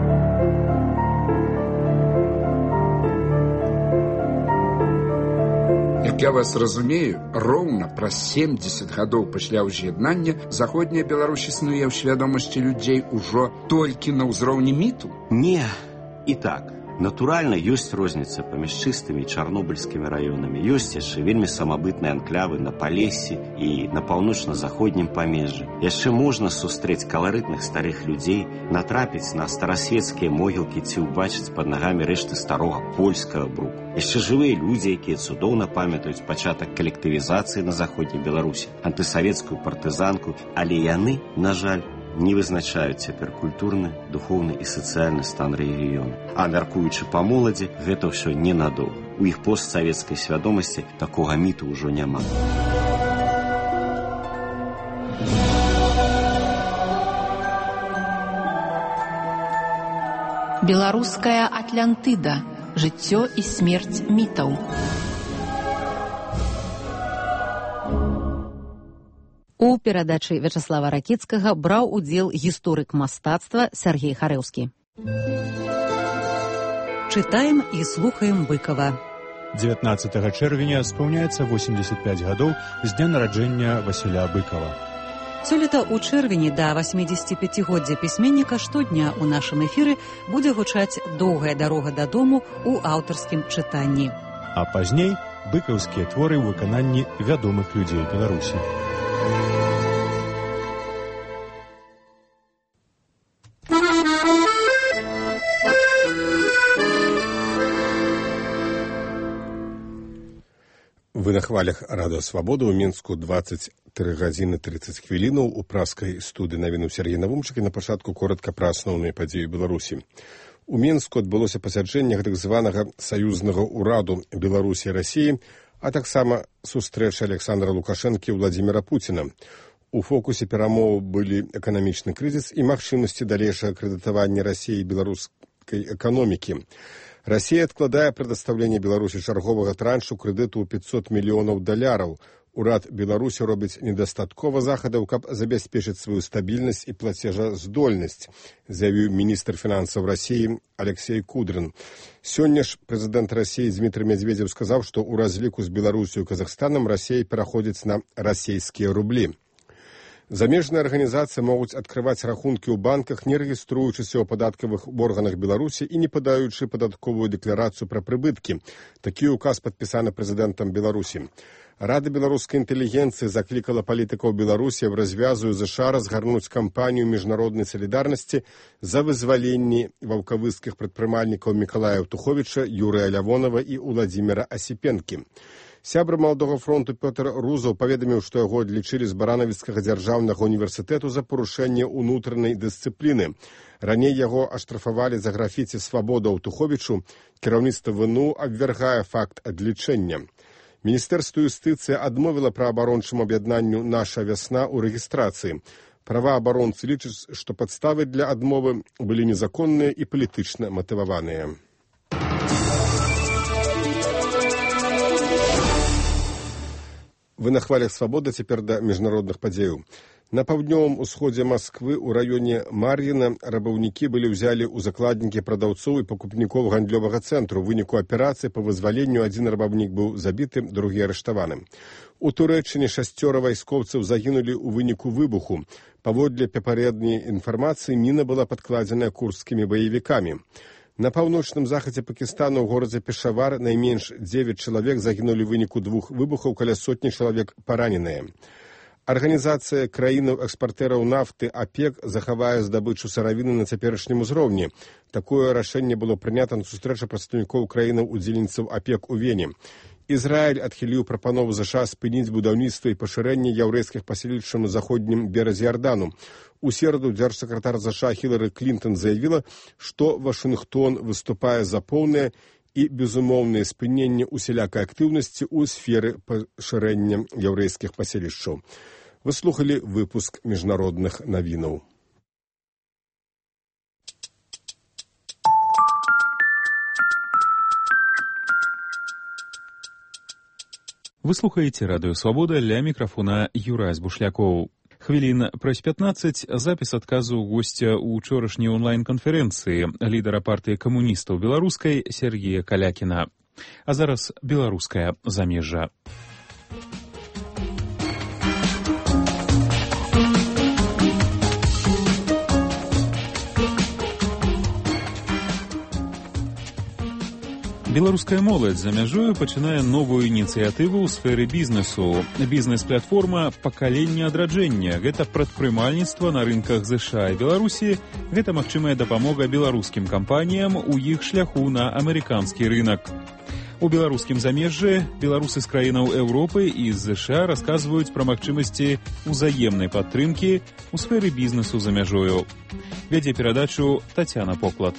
Як я вас разумею, роўна праз семдзесят гадоў пасля ўз'яднання заходняя Беларусь існуе ў свядомасці людзей ужо толькі на ўзроўні міту? Не, і так. Натуральна, ёсць розніца паміж чыстымі і чарнобыльскімі раёнамі. Ёсць яшчэ вельмі самабытныя анклявы на Палессі і на паўночна-заходнім памежжы. Яшчэ можна сустрэць каларытных старых людзей, натрапіць на старасветскія могілкі ці ўбачыць пад нагамі рэшты старога польскага бруку. Яшчэ жывыя людзі, якія цудоўна памятаюць пачатак калектывізацыі на заходняй Беларусі, антысавецкую партызанку, але яны, на жаль, не вызначаюць цяпер культурны, духоўны і сацыяльны стан рэгіёну. А мяркуючы па моладзі, гэта ўсё ненадоўга. У іх постсавецкай свядомасці такога міту ўжо няма. Беларуская Атлантыда. Жыццё і смерць мітаў. У перадачы Вячаслава Ракіцкага браў удзел гісторык мастацтва Сяргей Харэўскі. Чытаем і слухаем Быкава. дзевятнаццатага чэрвеня спаўняецца восемьдесят пять гадоў з дня нараджэння Васіля Быкава. Сёлета ў чэрвені да восьмідзесятіпяцігоддзя пісьменніка штодня ў нашым эфіры будзе гучаць «Доўгая дарога дадому» ў аўтарскім чытанні. А пазней быкаўскія творы ў выкананні вядомых людзей Беларусі. Вы на хвалях радыё Свабода. У Мінску двадцать тры гадзіны тридцать хвілінаў. У праскай студыі навіну Сергей Навумчык. І на пачатку коротка пра асноўныя падзеі Беларусі. У Мінску адбылося пасяджэнне так званага саюзнага ўраду Беларусі і Расіі, а таксама сустрэча Александра Лукашэнкі і Владзіміра Пуціна. У фокусе перамоў былі эканамічны крызіс і магчымасці далейшага крэдытавання Расіі і беларускай эканомікі. Расія адкладае прадастаўленне Беларусі чарговага траншу крэдыту ў пятьсот мільёнаў даляраў. Урад Беларусі робіць недастаткова захадаў, каб забяспечыць сваю стабільнасць і плацежаздольнасць, заявіў міністр фінансаў Расіі Алексей Кудрин. Сёння ж прэзідэнт Расіі Дмітрий Медведзеў сказаў, што ў разліку з Беларусю і Казахстанам Расія пераходзіць на расійскія рублі. Замежныя арганізацыі могуць адкрываць рахункі ў банках, не рэгіструючыся ў падаткавых органах Беларусі і не падаючы падатковую дэкларацыю пра прыбыткі. Такі ўказ падпісаны прэзідэнтам Беларусі. Рада беларускай інтэлігенцыі заклікала палітыкаў Беларусі в развязу ЗША разгарнуць кампанію міжнароднай салідарнасці за вызваленне ваўкавыскіх прадпрымальнікаў Мікалая Туховіча, Юрыя Лявонова і Уладзіміра Асіпенкі. Сябр Маладога фронту Пётр Рузаў паведаміў, што яго адлічылі з Баранавіцкага дзяржаўнага універсітэту за парушэнне ўнутранай дысцыпліны. Раней яго аштрафавалі за графіці «Свабода» ў Туховічу. Кіраўніцтва ВНУ абвяргае факт адлічэння. Міністэрства юстыцыі адмовіла праабарончаму аб'яднанню «Наша вясна» ў рэгістрацыі. Праваабаронцы лічаць, што падставы для адмовы былі незаконныя і палітычна матываваныя. Вы на хвалях Свабода, цяпер да міжнародных падзеяў. На паўднёвым усходзе Масквы ў раёне Мар'іна рабаўнікі былі ўзялі ў закладнікі прадаўцоў і пакупнікоў гандлёвага цэнтру. У выніку аперацыі па вызваленню адзін рабаўнік быў забіты, другі арыштаваны. У Турэччыне шасцёра вайскоўцаў загінулі ў выніку выбуху. Паводле папярэдняй інфармацыі міна была падкладзеная курдскімі баевікамі. На паўночным захадзе Пакістану ў горадзе Пешавар найменш дзевяць чалавек загінулі ў выніку двух выбухаў, каля сотні чалавек параненыя. Арганізацыя краінаў-экспартэраў нафты АПЕК захавае здабычу сыравіны на цяперашнім узроўні. Такое рашэнне было прынята на сустрэчы прадстаўнікоў краінаў-удзельніцаў АПЕК у Вене. Ізраіль адхіліў прапанову ЗША спыніць будаўніцтва і пашырэнне яўрэйскіх паселішчаў на заходнім беразе Ярдану. У сераду дзяржсакратар ЗША Хілары Клінтон заявіла, што Вашынгтон выступае за поўнае і безумоўнае спыненне усялякай актыўнасці ў сферы пашырэння яўрэйскіх паселішчаў. Вы слухалі выпуск міжнародных навінаў. Вы слухаеце радыё Свабода, ля мікрафона Юрась Бушлякоў. Хвілін праз пятнаццаць запіс адказу госця ў учорашняй онлайн-канферэнцыі лідара партыі камуністаў беларускай Сергея Калякіна. А зараз беларускае замежжа. Беларуская моладзь за мяжою пачынае новую ініцыятыву ў сферы бізнесу. Бізнес-платформа «Пакаленне адраджэння» – гэта прадпрымальніцтва на рынках ЗША і Беларусі. Гэта магчымая дапамога беларускім кампаніям у іх шляху на амерыканскі рынак. У беларускім замежжы беларусы з краінаў Еўропы і з ЗША расказваюць пра магчымасці ўзаемнай падтрымкі ў сферы бізнесу за мяжою. Вядзе перадачу Тацяна Поклад.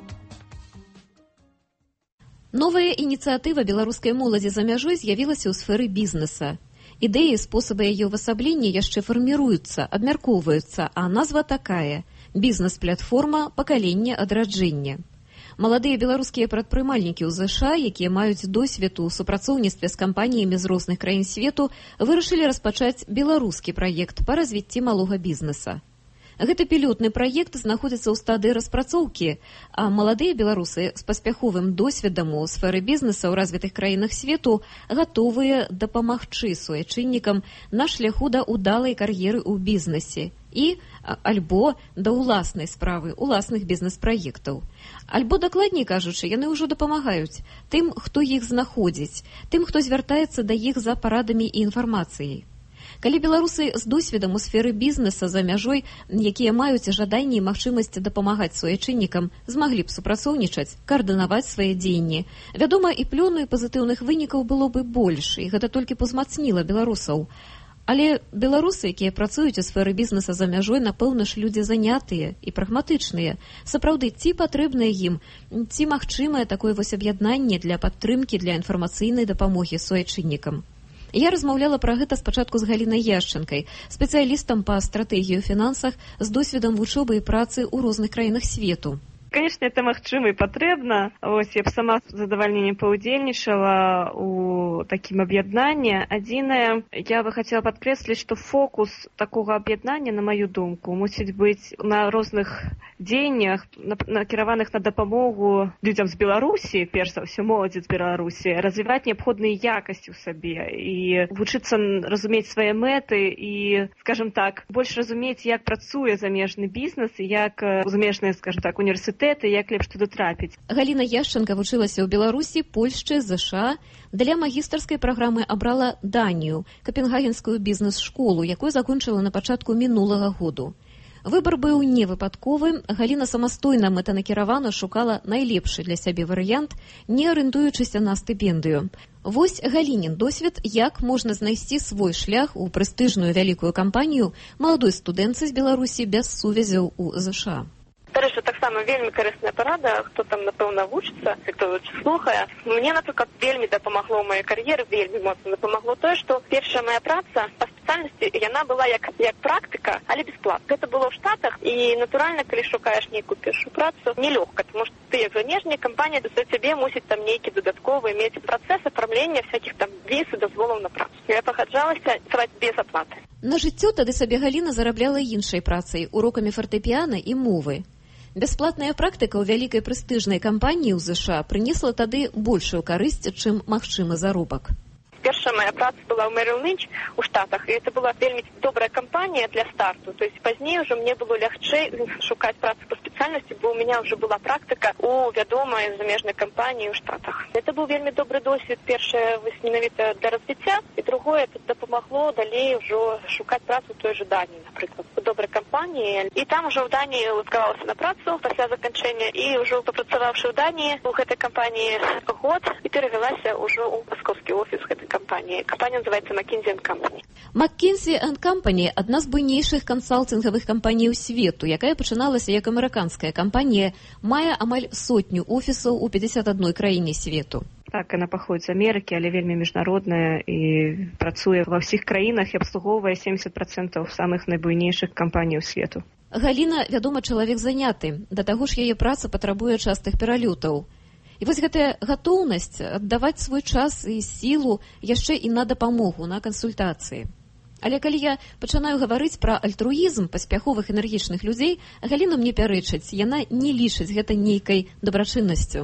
Новая ініцыятыва беларускай моладзі за мяжой з'явілася ў сферы бізнеса. Ідэі і спосабы яе ўвасаблення яшчэ фарміруюцца, абмяркоўваюцца, а назва такая – бізнес-платформа «Пакаленне адраджэння». Маладыя беларускія прадпрымальнікі ў ЗША, якія маюць досвед у супрацоўніцтве з кампаніямі з розных краін свету, вырашылі распачаць беларускі праект па развіцці малога бізнеса. Гэты пілотны праект знаходзіцца ў стадыі распрацоўкі, а маладыя беларусы з паспяховым досведам у сферы бізнеса ў развітых краінах свету гатовыя дапамагчы суайчыннікам на шляху да ўдалай кар'еры ў бізнесе і альбо да ўласнай справы, уласных бізнес-праектаў. Альбо, дакладней кажучы, яны ўжо дапамагаюць тым, хто іх знаходзіць, тым, хто звяртаецца да іх за парадамі і інфармацыяй. Калі беларусы з досведам у сферы бізнеса за мяжой, якія маюць жаданне і магчымасць дапамагаць суайчыннікам, змаглі б супрацоўнічаць, каардынаваць свае дзеянні, вядома, і плёну і пазітыўных вынікаў было бы больш, і гэта толькі пазмацніла беларусаў. Але беларусы, якія працуюць у сферы бізнеса за мяжой, напэўна ж, людзі занятыя і прагматычныя. Сапраўды, ці патрэбнае ім, ці магчымае такое вось аб'яднанне для падтрымкі, для інфармацыйнай дапамогі суайчыннікам. Я размаўляла пра гэта спачатку з Галінай Яшчанкай, спецыялістам па стратэгіі ў фінансах з досведам вучобы і працы ў розных краінах свету. Конечно, это магчыма і патрэбна. Вось я б сама з задавальненнем паўдзельнічала у такім аб'яднанні. Адзінае, я бы хацела падкрэсліць, што фокус такога аб'яднання, на маю думку, мусіць быць на розных дзеяннях, накіраваных на дапамогу людзям з Беларусі, перш за ўсё моладзі з Беларусі, развіваць неабходныя якасці ў сабе і вучыцца разумець свае мэты і, скажем так, больш разумець, як працуе замежны бізнес і як замежныя, скажем так, універсітэты, як лепш туды трапіць. Галіна Яшчанка вучылася ў Беларусі, Польшчы, ЗША. Для магістарскай праграмы абрала Данію, Капенгагенскую бізнес-школу, якую закончыла на пачатку мінулага году. Выбар быў невыпадковы. Галіна самастойна мэтанакіравана шукала найлепшы для сябе варыянт, не арыентуючыся на стыпендыю. Вось Галінін досвед, як можна знайсці свой шлях у прэстыжную вялікую кампанію маладой студэнтцы з Беларусі без сувязяў у ЗША. Дарэчы, таксама вельмі карысная парада, хто там, напэўна, вучыцца, хто слухае. Мне, напрыклад, вельмі дапамагло ў маёй кар'еры, вельмі моцна дапамагло тое, што першая моя праца па спецыяльнасці, яна была як, як практыка, але бесплатна. Гэта было ў Штатах, і, натуральна, калі шукаеш нейкую першую працу, нелёгка, тому што ты, як замежная кампанія, да цябе мусіць там нейкі дадатковы мець працэс афармлення всякіх там віз і дазволаў на працу. Я пагаджалася працаваць без аплаты. На жыццё тады сабе Галіна зарабляла іншай працай, урокамі фартэпіяна і мовы. Бясплатная практыка ў вялікай прэстыжнай кампаніі ў ЗША прынесла тады большую карысць, чым магчымы заробак. Першая моя праца была ў Merrill Lynch у Штатах, і это была вельмі добрая кампанія для старту. То есть пазней уже мне было лягчэй шукаць працу па спецыяльнасці, бо у меня уже была практыка у вядомай замежнай кампаніі ў Штатах. Это быў вельмі добры досвед, першае менавіта для развіцця, і другое это дапамагло далей ужо шукаць працу ў той же Даніі, напрыклад, у добрай кампаніі. І там ужо ў Даніі ускавалася на працу пасля заканчэння, і ўжо папрацаваўшы ў Даніі у гэтай кампаніі год, і перавялася ўжо ў маскоўскі офіс гэтай кампанії. Кампанія називається McKinsey энд Company. McKinsey энд Company – одна з буйнейших кансалтингових кампаній у світу, яка пачыналася як американская кампанія, мае амаль сотню офісаў у пятьдесят одной краіне свету. Так, яна паходзіць з Амерыкі, але вельмі міжнародная і працуе ва ўсіх краінах і абслугоўвае семьдесят процентов самых найбуйнейшых кампаній свету. Галіна, вядома, чалавек заняты, да таго ж яе праца патрабуе частых пералётаў. І вось гэтая гатоўнасць аддаваць свой час і сілу яшчэ і на дапамогу, на кансультацыі. Але калі я пачынаю гаварыць пра альтруізм паспяховых энергічных людзей, Галіна мне пярэчыць, яна не лічыць гэта нейкай дабрачыннасцю.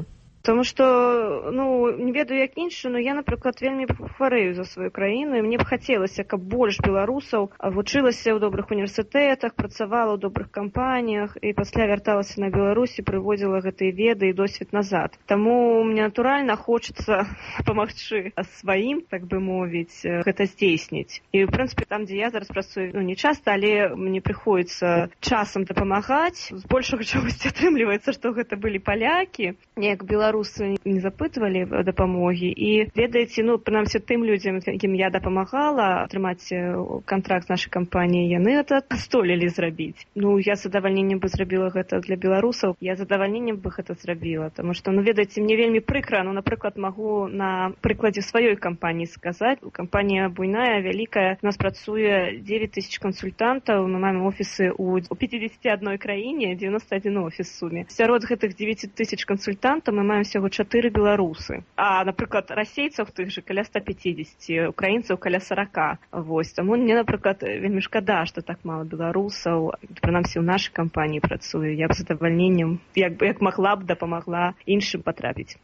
Тому што, ну, не ведаю як іншы, но я, напрыклад, вельмі хварэю за сваю краіну, і мне б хацелася, каб больш беларусаў вучылася ў добрых універсітэтах, працавала ў добрых кампаніях і пасля вярталася на Беларусь і прыводзіла гэтыя веды і досвед назад. Таму мне натуральна хочацца памагчы сваім, так бы мовіць, гэта здзейсніць. І, ў прынцыпе, там, дзе я зараз працую, ну, не часта, але мне прыходзіцца часам дапамагаць. З большага чагосьці атрымліваецца, што гэта былі палякі, як беларусы не запытвалі дапамогі. І, ведаеце, ну, прынамсі тым людзям, якім я дапамагала атрымаць кантракт з нашай кампаніі, яны гэта столілі зрабіць. Ну, я з задавальненнем бы зрабіла гэта для беларусаў, я з задавальненнем бы гэта зрабіла, таму што, ну, ведаеце, мне вельмі прыкра, ну, напрыклад, магу на прыкладзе сваёй кампаніі сказаць. Кампанія буйная, вялікая, у нас працуе дзевяць тысяч кансультантаў, мы маем офісы ў пяцідзесяці адной краіне, дзевяноста адзін офіс в суме. Сярод гэтых дзевяць тысяч кансультантаў мы маем всяго чатыры беларусы. А, напрыклад, расейцаў тых же каля ста пяцідзесяці, украінцаў каля сорока. Вось. Таму мне, напрыклад, вельмі шкада, што так мала беларусаў, прынамсі ў нашай кампаніі працуе. Я б з задавальненнем, як, як магла б, дапамагла іншым патрапіць.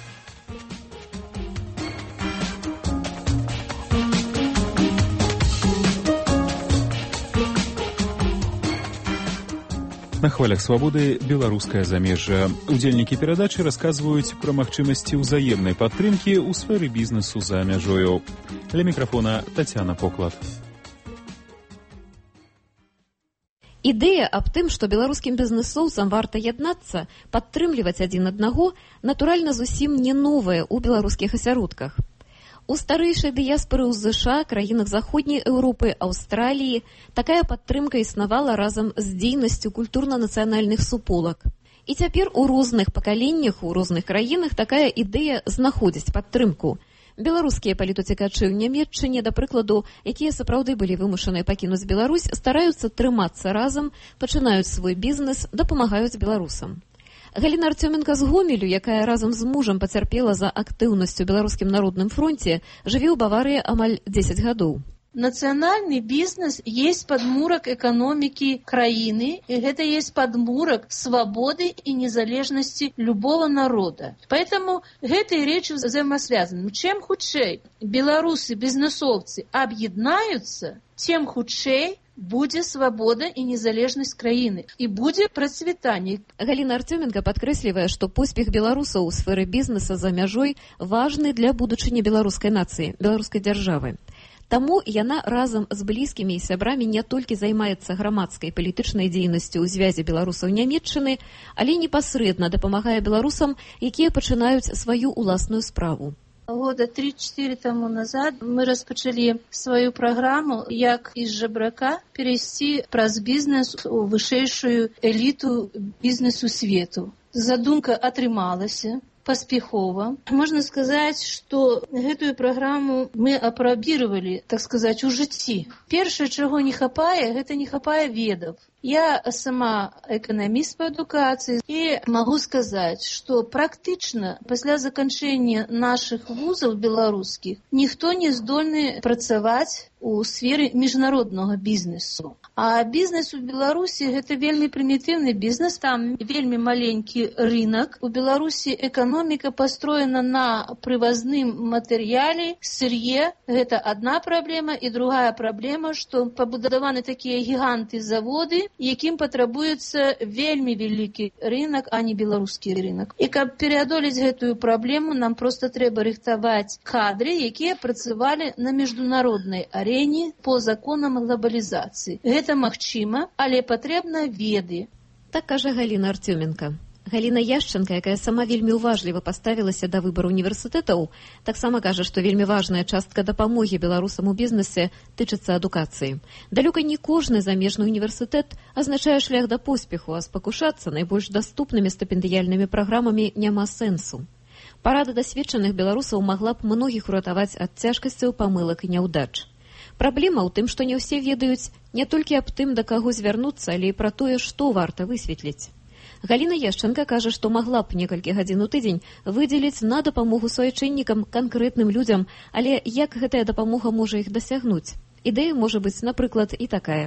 На хвалях свабоды беларускае замежжа. Удзельнікі перадачы расказваюць пра магчымасці ўзаемнай падтрымкі ў сферы бізнесу за мяжою. Для мікрафона Тацяна Поклад. Ідэя аб тым, што беларускім бізнесоўцам варта яднацца, падтрымліваць адзін аднаго, натуральна зусім не новая ў беларускіх асяродках. У старэйшай дыяспоры ў ЗША, краінах заходняй Еўропы, Аўстраліі такая падтрымка існавала разам з дзейнасцю культурна-нацыянальных суполак. І цяпер у розных пакаленнях, у розных краінах такая ідэя знаходзіць падтрымку. Беларускія палітуцікачы ў Нямецчыне, да прыкладу, якія сапраўды былі вымушаныя пакінуць Беларусь, стараюцца трымацца разам, пачынаюць свой бізнес, дапамагаюць беларусам. Галіна Артёменка з Гомелю, якая разам з мужам пацярпела за актыўнасць у Беларускім народным фронте, жыве ў Баварыі амаль дзесяць гадоў. Национальный бизнес есть подмурок экономики краины, и это есть подмурок свободы и незалежности любого народа. Поэтому этой речью взаимосвязаны. Чем худшей белорусы, бизнесовцы объединяются, тем худшей будзе свабода і незалежнасць краіны, і будзе працвітанне. Галіна Артёменка падкрэслівае, што поспех беларусаў у сферы бізнеса за мяжой важны для будучыні беларускай нацыі, беларускай дзяржавы. Таму яна разам з блізкімі і сябрамі не толькі займаецца грамадскай палітычнай дзейнасцю ў звязе беларусаў Нямецчыны, але непасрэдна дапамагае беларусам, якія пачынаюць сваю ўласную справу. Года три-четыре тому назад мы распачалі сваю праграму, як из жабрака перейсці праз бізнес у вышэйшую эліту бізнесу свету. Задумка атрымалася паспяхова. Можно сказать, что гэтую праграму мы апрабіравалі, так сказать, у жыцці. Першае, чаго не хапае, гэта не хапае ведаў. Я сама экономист по адукацыі і могу сказать, что практычна пасля заканчэння наших вузаў беларускіх ніхто не здольны працаваць у сферы міжнароднага бізнесу. А бізнес у Беларусі гэта вельмі прымітыўны бізнес, там вельмі маленькі рынок. У Беларусі эканоміка пастроена на прывазным матэрыяле, сыр'е. Гэта одна праблема, і другая праблема, што пабудаваны такія гіганты заводы, якім патрабуецца вельмі вялікі рынок, а не беларускі рынок. І каб пераадолець гэтую праблему, нам проста трэба рыхтаваць кадры, якія працавалі на міжнароднай арэне по законам глобалізацыі. Гэта магчыма, але патрэбна веды. Так кажа Галіна Артёменка. Галіна Яшченка, якая сама вельмі уважліва паставілася да выбару універсітэтаў, таксама кажа, што вельмі важная частка дапамогі беларусам у бізнесе тычыцца адукацыі. Далёка не кожны замежны універсітэт азначае шлях да поспеху, а спакушацца найбольш даступнымі стыпендыяльнымі праграмамі няма сэнсу. Парада дасведчаных беларусаў магла б многіх уратаваць ад цяжкасцяў, памылак і няўдач. Праблема ў тым, што не ўсе ведаюць не толькі аб тым, да каго звярнуцца, але і пра тое, што варта высветліць. Галіна Яшченка кажа, што магла б некалькі гадзін у тыдзень выдзеліць на дапамогу суайчыннікам, канкрэтным людзям, але як гэтая дапамога можа іх дасягнуць? Ідэя можа быць, напрыклад, і такая.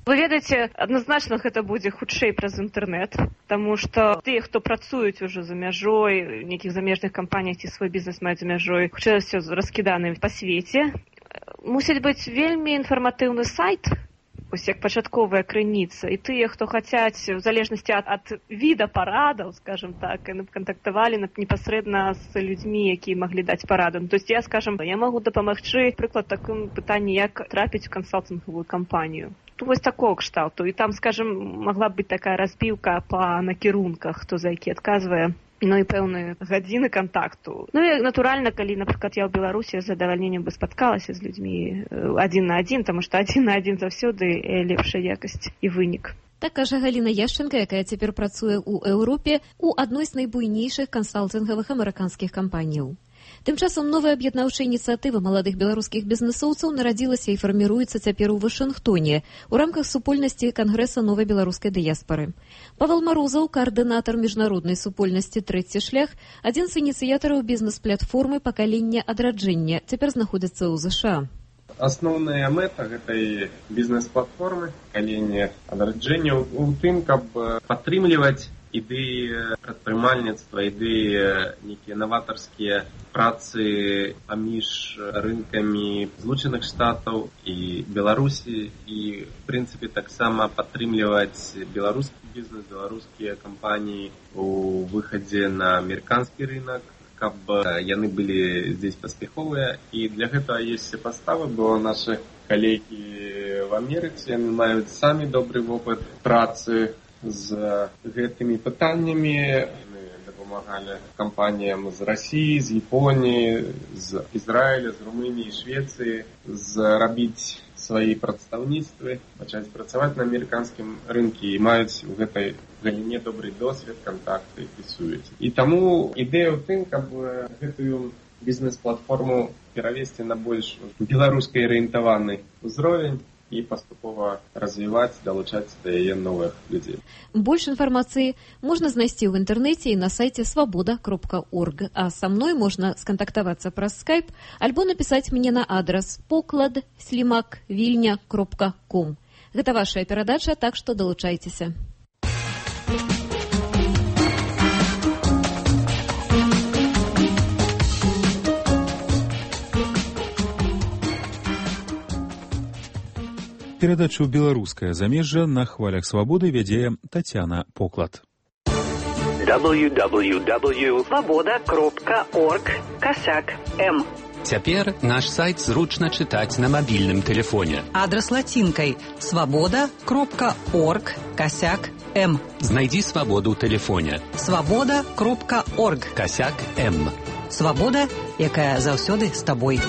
Вы ведаеце, адназначна гэта будзе хутчэй праз інтэрнэт, таму што тыя, хто працуюць ужо за мяжой, нейкіх замежных кампаніях ці свой бізнес маюць за мяжой, хутчэй ўсё раскіданы па свеце. Мусіць быць вельмі інфарматыўны сайт, ось як пачатковая крыніца, і тыя, хто хацяць, в залежнасці ад, ад віда парадаў, скажем так, кантактавалі непасрэдна з людзьмі, якія маглі даць параду. То есть я, скажем, я магу дапамагчы, прыклад, такім пытанні, як трапіць у кансалтынгавую кампанію. Вось такого кшталту. І там, скажем, могла б быць такая разбіўка па накірунках, хто за які адказвае, ну і пэўныя гадзіны кантакту. Ну і натуральна, калі, напрыклад, я ў Беларусі з задавальненнем бы спаткалася з людзьмі адзін на адзін, таму што адзін на адзін заўсёды лепшая якасць і вынік. Так кажа Галіна Яшченка, якая цяпер працуе ў Еўропе у адной з найбуйнейшых кансалтынгавых амерыканскіх кампаніяў. Тым часам новая аб'яднаўчая ініцыятыва маладых беларускіх бізнесоўцаў нарадзілася і фарміруецца цяпер у Вашынгтоне ў рамках супольнасці Кангрэса новай беларускай дыяспары. Павел Марозаў, коаардынатар міжнароднай супольнасці «Трэці шлях», адзін з ініцыятараў бізнес-платформы «Пакалення адраджэння», цяпер знаходзіцца ў ЗША. Асноўная мэта гэтай бізнес-платформы «Пакалення адраджэння» у тым, каб падтрымліваць ідэі прадпрымальніцтва, ідэі нейкія наватарскія працы паміж рынкамі Злучаных Штатаў і Беларусі і, в прынцыпе, таксама падтрымліваць беларускі бізнес, беларускія кампаніі у выхадзе на амерыканскі рынок, каб яны былі здесь паспяховыя. І для гэтага ёсць паставы, бо нашы калегі в Амерыцы, яны маюць самі добры вопыт працы з гэтымі пытаннямі. Мы дапамагалі кампаніям з Расіі, з Японіі, з Ізраіля, з Румыніі, Швецыі зрабіць свае прадстаўніцтвы, пачаць працаваць на амерыканскім рынку і маюць у гэтай галіне добры досвед, кантакты і сувязь. І таму ідэя ў тым, каб гэтую бізнес-платформу перавесці на больш беларускай арыентаваны ўзровень і паступова развіваць, далучаць да яе новых людзей. Больш інфармацыі можна знайсці ў інтэрнэце і на сайце свабода кропка орг, а са мной можна скантактавацца праз скайп альбо напісаць мне на адрас поклад слімак вільня кропка ком. Гэта вашая перадача, так што далучайцеся. Перадачу «Беларускае замежжа» на хвалях свабоды вядзе Тацяна Поклад. дабл ю дабл ю дабл ю кропка свабода кропка орг касяк эм. Цяпер наш сайт зручна чытаць на мабільным тэлефоне. Адрас лацінкай свабода кропка орг касяк эм. Знайдзі свабоду ў тэлефоне. свабода кропка орг касяк эм. Свабода, якая заўсёды з табой.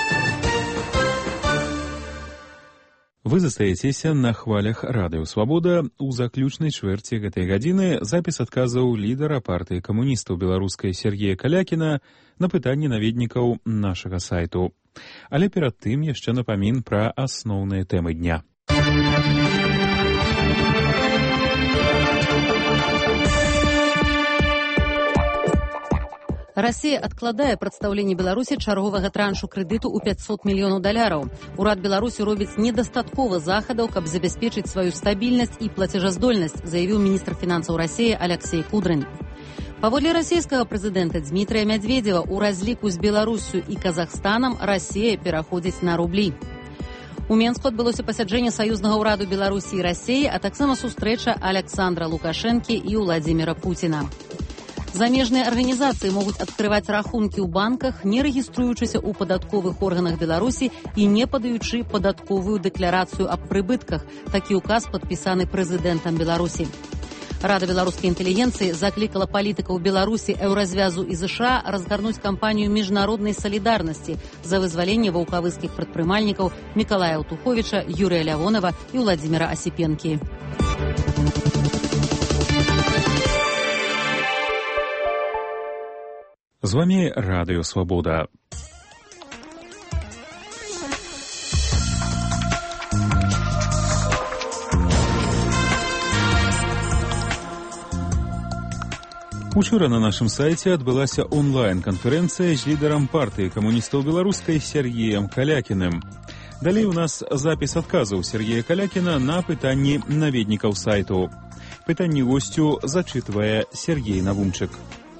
Вы застаецеся на хвалях радыё «Свабода». У заключнай чвэрці гэтай гадзіны запіс адказаў лідара партыі камуністаў беларускай Сергея Калякіна на пытанні наведнікаў нашага сайту. Але перад тым яшчэ напамін пра асноўныя тэмы дня. Расія адкладае прадстаўленне Беларусі чарговага траншу крэдыту ў пяцьсот мільёнаў даляраў. Урад Беларусі робіць недастаткова захадаў, каб забяспечыць сваю стабільнасць і плацежаздольнасць, заявіў міністр фінансаў Расіі Аляксей Кудрань. Паводле расійскага прэзідэнта Дмітрыя Мядзведзева, у разліку з Беларусю і Казахстанам Расія пераходзіць на рублі. У Менску адбылося пасяджэнне саюзнага ўраду Беларусі і Расіі, а таксама сустрэча Аляксандра Лукашэнкі і Ўладзіміра Пуціна. Замежныя арганізацыі могуць адкрываць рахункі ў банках, не рэгіструючыся ў падатковых органах Беларусі і не падаючы падатковую дэкларацыю аб прыбытках. Такі ўказ падпісаны прэзідэнтам Беларусі. Рада беларускай інтэлігенцыі заклікала палітыкаў Беларусі, Еўразвязу і ЗША разгарнуць кампанію міжнароднай салідарнасці за вызваленне ваўкавыскіх прадпрымальнікаў Мікалая Аўтуховіча, Юрыя Лявонава і Ўладзіміра Асіпенкі. З вами радыё «Свабода». Учора на нашым сайце адбылася онлайн-канферэнцыя з лідарам партыі камуністаў беларускай Сергеем Калякіным. Далей у нас запіс адказаў Сергея Калякіна на пытанні наведнікаў сайту. Пытанні госцю зачытвае Сергей Навумчык.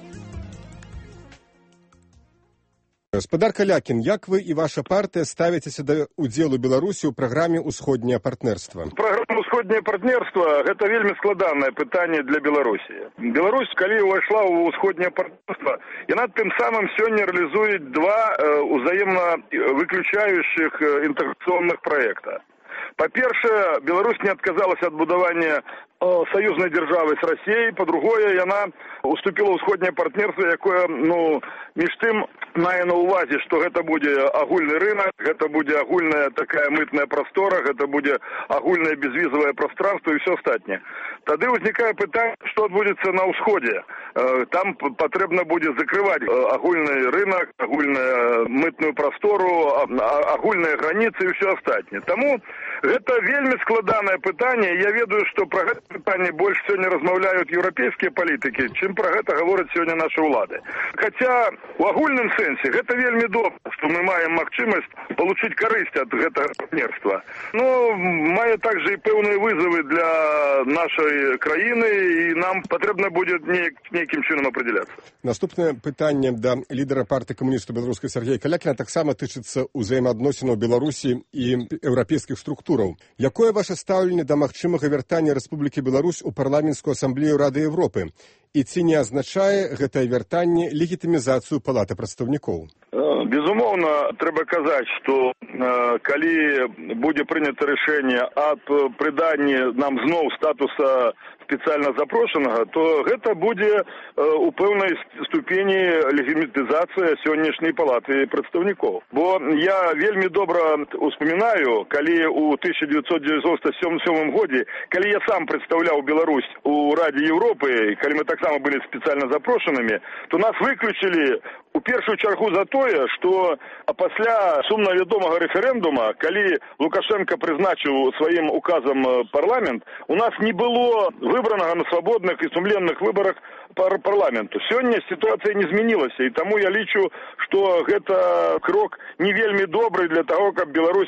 Гаспадар Калякін, як вы і ваша партыя ставіцеся да ўдзелу Беларусі ў праграме «Усходняе партнерства»? Праграма «Усходняе партнерства» – гэта вельмі складанае пытанне для Беларусі. Беларусь, калі ўвайшла ў «Усходняе партнерства», яна тым самым сёння рэалізуе два узаемна выключающих інтэграцыйных праекта. Па-першае, Беларусь не адказалася ад будавання союзной державы с Россией, по-другое, яна уступила в усходнее партнерство, якое, ну, між тым мае на увазе, што гэта будзе агульны рынок, гэта будзе агульная такая мытная прастора, гэта будзе агульнае безвізавае пространство і все астатняе. Тады ўзнікае пытанне, што адбудзецца на ўсходзе. Там патрэбна будзе закрываць агульны рынок, агульную мытную прастору, агульныя граніцы і все астатняе. Таму гэта вельмі складанае пытанне. Я ведаю, што пра гэта пытанне больш сёння размаўляюць еўрапейскія палітыкі, чым пра гэта гавораць сёння нашы ўлады. Хаця у агульным сэнсе гэта вельмі добра, што мы маем магчымасць получыць карысць ад гэтага партнерства. Но мае также і пэўныя вызовы для нашай краіны, і нам патрэбна будзе нейкім чынам апрэдзяляцца. Наступнае пытанне да лідара партыі камуністаў беларускай Сергея Калякіна таксама тычыцца ўзаемаадносінаў Беларусі і еўрапейскіх структураў. Якое ваше стаўленне да магчымага вяртання Рэспублікі Беларусь у парламенцкую асамблею Рады Европы? І ці не азначае гэтае вяртанне легітымізацыю палаты прадстаўнікоў? Безумоўна, трэба казаць, што калі будзе прынята рашэнне аб прыданні нам зноў статуса спецыяльна запрошанага, то гэта будзе у пэўнай ступені легітымізацыя сённяшняй палаты прадстаўнікоў. Бо я вельмі добра успамінаю, калі у тысяча девятьсот девяносто сёмым годзе, калі я сам прадстаўляў Беларусь у Раде Европы, калі мы таксама былі спецыяльна запрошанымі, то нас выключылі у першую чаргу за тое, што пасля сумна вядомага рэферэндума, калі Лукашенко прызначыў сваім указам парламент, у нас не было выбранага на свабодных і сумленных выбарах пар парламенту. Сёння сітуацыя не змянілася, і таму я лічу, што гэта крок не вельмі добры для таго, каб Беларусь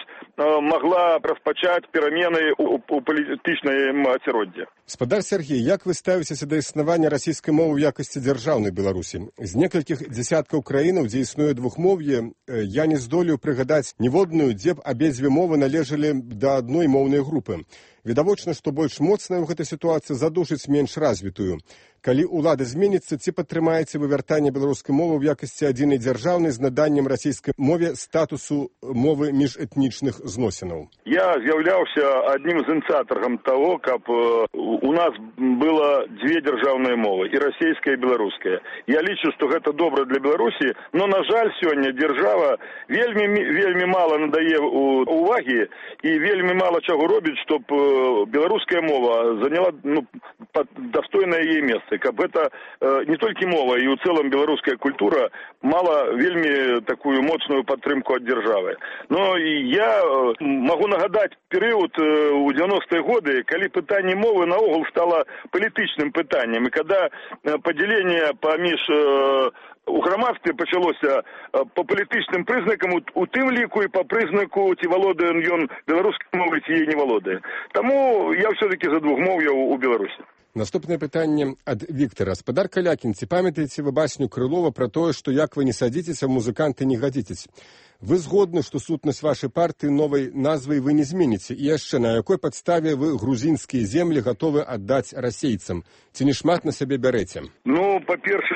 могла распачаць перамены у, у палітычным асяроддзі. Гаспадар Сергей, як вы ставіцеся да існавання расійскай мовы ў якасці дзяржаўнай Беларусі? З некалькіх дзясяткаў краінаў, дзе існуе двухмоўе, я не здолею прыгадаць ніводную, дзе б абедзве мовы належалі да адной моўнай групы. Відавочна, што больш моцная ў гэтай сітуацыі задушыць менш развітую. Калі ўлада зменіцца, ці падтрымаеце вы вяртанне беларускай мовы ў якасці адзінай дзяржаўнай з наданнем расійскай мове статусу мовы міжэтнічных зносінаў? Я з'яўляўся аднім з ініцыятарам таго, каб у нас было дзве дзяржаўныя мовы, і расійская, і беларуская. Я лічу, што гэта добра для Беларусі, но, на жаль, сёння дзяржава вельмі, вельмі мала надае увагі і вельмі мала чаго робіць, чтоб беларуская мова заняла, ну, дастойнае яе месца. Каб гэта э, не толькі мова, і ў цэлым беларуская культура мала вельмі такую моцную падтрымку ад дзяржавы. Но я э, магу нагадаць перыяд э, у дзевяностыя годы, калі пытанне мовы наогул стала палітычным пытаннем, і када э, падзяленне паміж э, у грамадстве пачалося по палітычным прызнакам, у тым ліку і па прызнаку, ці валодае ён беларускай мовай, ці яе не валодае. Таму я ўсё-такі за двухмоўе у Беларусі. Наступнае пытанне ад Віктара. Гаспадар Калякін, ці памятаеце вы басню Крылова пра тое, што як вы не садзіцеся, музыканты не гадзіцесь? Вы згодны, што сутнасць вашай партыі новай назвай вы не зменіце? І яшчэ, на якой падставе вы грузінскія землі гатовы аддаць расейцам? Ці не шмат на сябе бярэце? Ну, па-першае,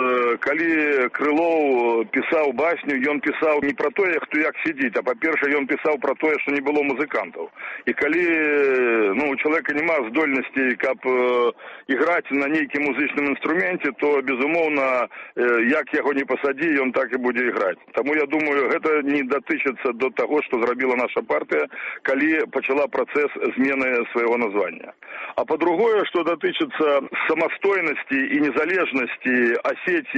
калі Крылоў пісаў басню, ён пісаў не пра тое, хто як сидзіць, а па-першае, ён пісаў пра тое, што не было музыкантаў. І калі, ну, у чалавека няма здольнасці, каб іграць на нейкім музычным інструменце, то, безумоўна, як яго не пасадзі, ён так і будзе іграць. Таму, я думаю, гэта не датычыцца до таго, што зрабіла наша партыя, калі пачала працэс змены свайго названня. А па-другое, што датычыцца самастойнасці і незалежнасці Асетіі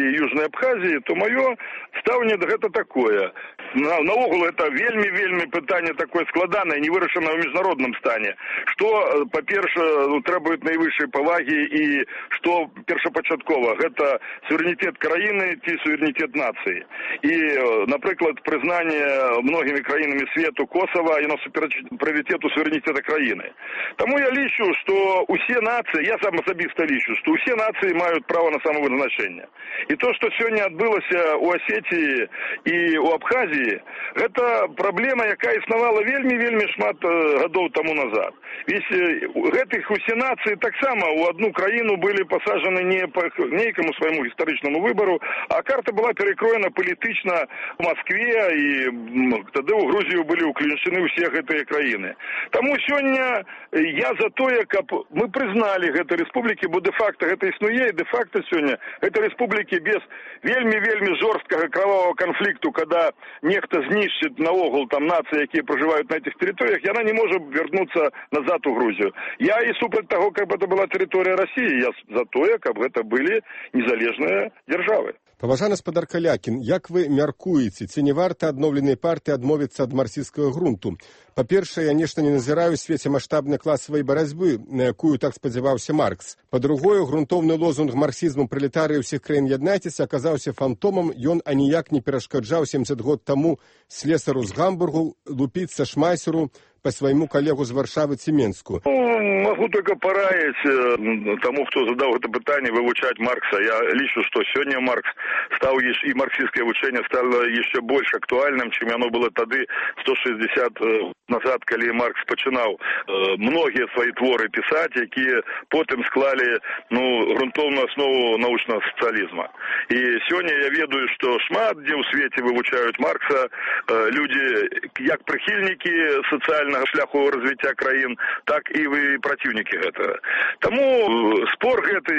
Осетии и Южной Абхазии, то мое ставление это такое. На, наогул это вельми-вельми питание такое складанное, не вырашенное в международном стане. Что, по-перше, требует наивысшей поваги и что першопочатково. Это суверенитет країни, ті суверенитет нации. И, например, признание многими країнами свету Косово, оно суперечит приоритету суверенитета країни. Тому я лічу, що усі нації, я сам особисто лічу, що усі нації мають право на самовизначення. И то, что сегодня отбылося у Осетии и у Абхазии, это проблема, яка існувала вельми-вельми шмат годов тому назад. Ведь гэтых усе наций так само у одну країну были посажены не по некому своему историчному выбору, а карта была перекроена политично в Москве, и тогда у Грузию были уключены все гэтые країны. Тому сегодня я за то, как мы признали гэты республики, бо де-факто гэта існуе, и де-факто сегодня это республики без вельми-вельми жорсткого кровавого конфликту, когда нехто знищит наогул там нации, які проживают на этих территориях, и она не может вернуться назад у Грузию. Я и супротив того, как бы это была территория России, я за то, как бы это были незалежные державы. Паважаны спадар Калякін, як вы мяркуеце, ці не варта адноўленай партыі адмовіцца ад марксісцкага грунту? Па-першае, я нешта не назіраю ў свеце маштабнай класавай барацьбы, на якую так спадзяваўся Маркс. Па-другое, грунтоўны лозунг марксізму пралетарыі ўсіх краін яднайцеся аказаўся фантомам, ён аніяк не перашкаджаў сямдзесят год таму слесару з Гамбургу лупіцца шмайсеру по своему коллегу з Варшавы Цеменску. Ну, могу только пораить э, тому, кто задал это питание, выучать Маркса. Я лічу, что сегодня Маркс стал, и марксистское учение стало еще больше актуальным, чем оно было тогда, сто шестьдесят назад, когда Маркс починал э, многие свои творы писать, які потом склали ну, грунтовную основу научного социализма. И сегодня я ведаю, что шмат, где в свете выучают Маркса, э, люди, как прихильники социального шляху развития краін, так і ви противники гэтага. Тому спор гэты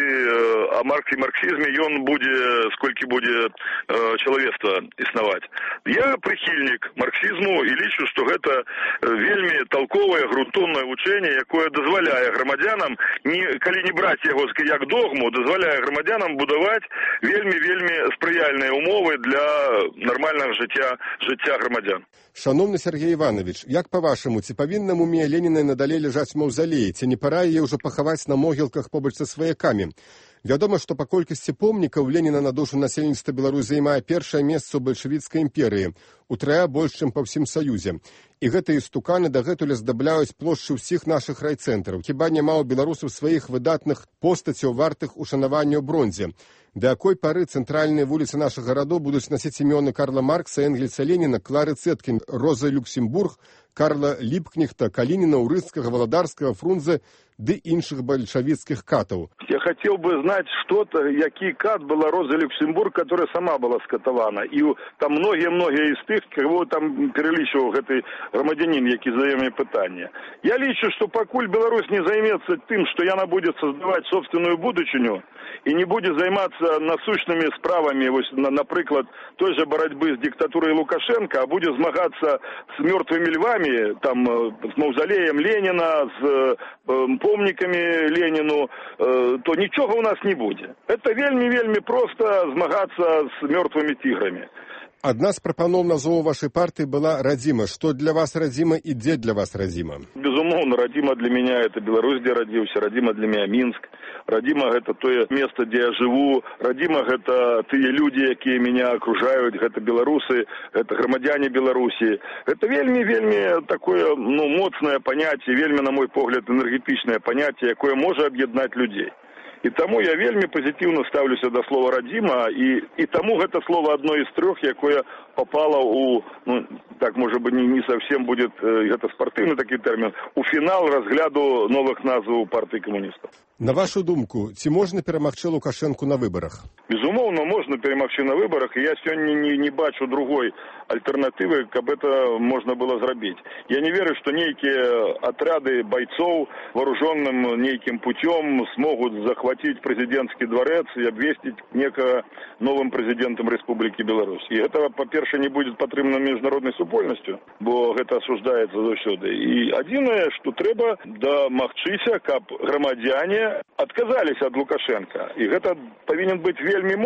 о Марксе и марксизме, ён будзе, сколькі будзе человечество існаваць. Я прихильник марксизму і лічу, што гэта вельмі толковое, грунтоўнае вучэнне, якое дазваляе грамадзянам, не, калі не браць яго як догму, дазваляе грамадзянам будаваць вельмі-вельмі спрыяльныя умовы для нормального жыцця, жыцця грамадзян. Шановны Сергей Иванович, як по-вашаму, ці павінна мумія Леніна надалей ляжаць у маўзалеі, ці не пора яе ўжо пахаваць на могілках побач са сваякамі? Вядома, што па колькасці помнікаў Леніна на душу насельніцтва Беларусі займае першае месца ў бальшавіцкай імперыі, утрая больш, чым па ўсім Саюзе. І гэтыя істуканы дагэтуль аздабляюць плошчы ўсіх нашых райцэнтраў. Хіба няма ў беларусаў сваіх выдатных постацяў, вартых ушанавання ў бронзе? Да якой пары цэнтральныя вуліцы нашых гарадоў будуць насіць імёны Карла Маркса, Энгельса Леніна, Клары Цэткін, Розы Люксембург, Карла Ліпкнехта, Калініна, Урыцкага, Валадарскага, Фрунзе ды іншых бальшавіцкіх катаў. Я хотел бы знать что-то, який кат была Роза Люксембург, которая сама была скатована. И там многие-многие из тых, кого там перелічивал гэты громадянин, які задає мне питання. Я лічу, что покуль Беларусь не займется тем, что яна будет создавать собственную будучыню, и не будет заниматься насущными справами, например, той же борьбы с диктатурой Лукашенко, а будет змагаться с мертвыми львами, там, с мавзолеем Ленина, с помниками Ленину, то ничего у нас не будет. Это вельми-вельми просто змагаться с мертвыми тиграми. Одна з прапаноў назову вашей партии была «Радзіма». Что для вас «Радзіма» и где для вас «Радзіма»? Безумовно, «Радзіма» для меня это Беларусь, где родился, «Радзіма» для меня Минск. «Радзіма» это то место, где я живу. «Радзіма» это те люди, которые меня окружают, это белорусы, это громадяне Беларуси. Это вельми-вельми такое, ну, моцное понятие, вельми, на мой погляд, энергетичное понятие, якое может объединять людей. И тому я вельми позитивно ставлюся до слова «Радзіма», и, и тому это слово одно из трех, якое попало у, ну, так, может быть, не, не совсем будет, это спортивный такой термин, у финал разгляду новых назв партии коммунистов. На вашу думку, ці можна перамагчы Лукашенку на выборах? Безумовно, можно перемагчы на выборах, и я сегодня не, не бачу другой альтернативы, как бы это можно было зрабіць. Я не верю, что некие отряды бойцов вооруженным неким путем смогут захватить президентский дворец и обвестить некого новым президентом Республики Беларусь. И это, по-перше, не будет потрібно международной супольностью, бо это осуждается заўсёды. И адзінае, что трэба дамагчыся, каб громадяне отказались от Лукашенко. И это повинен быть вельми моцный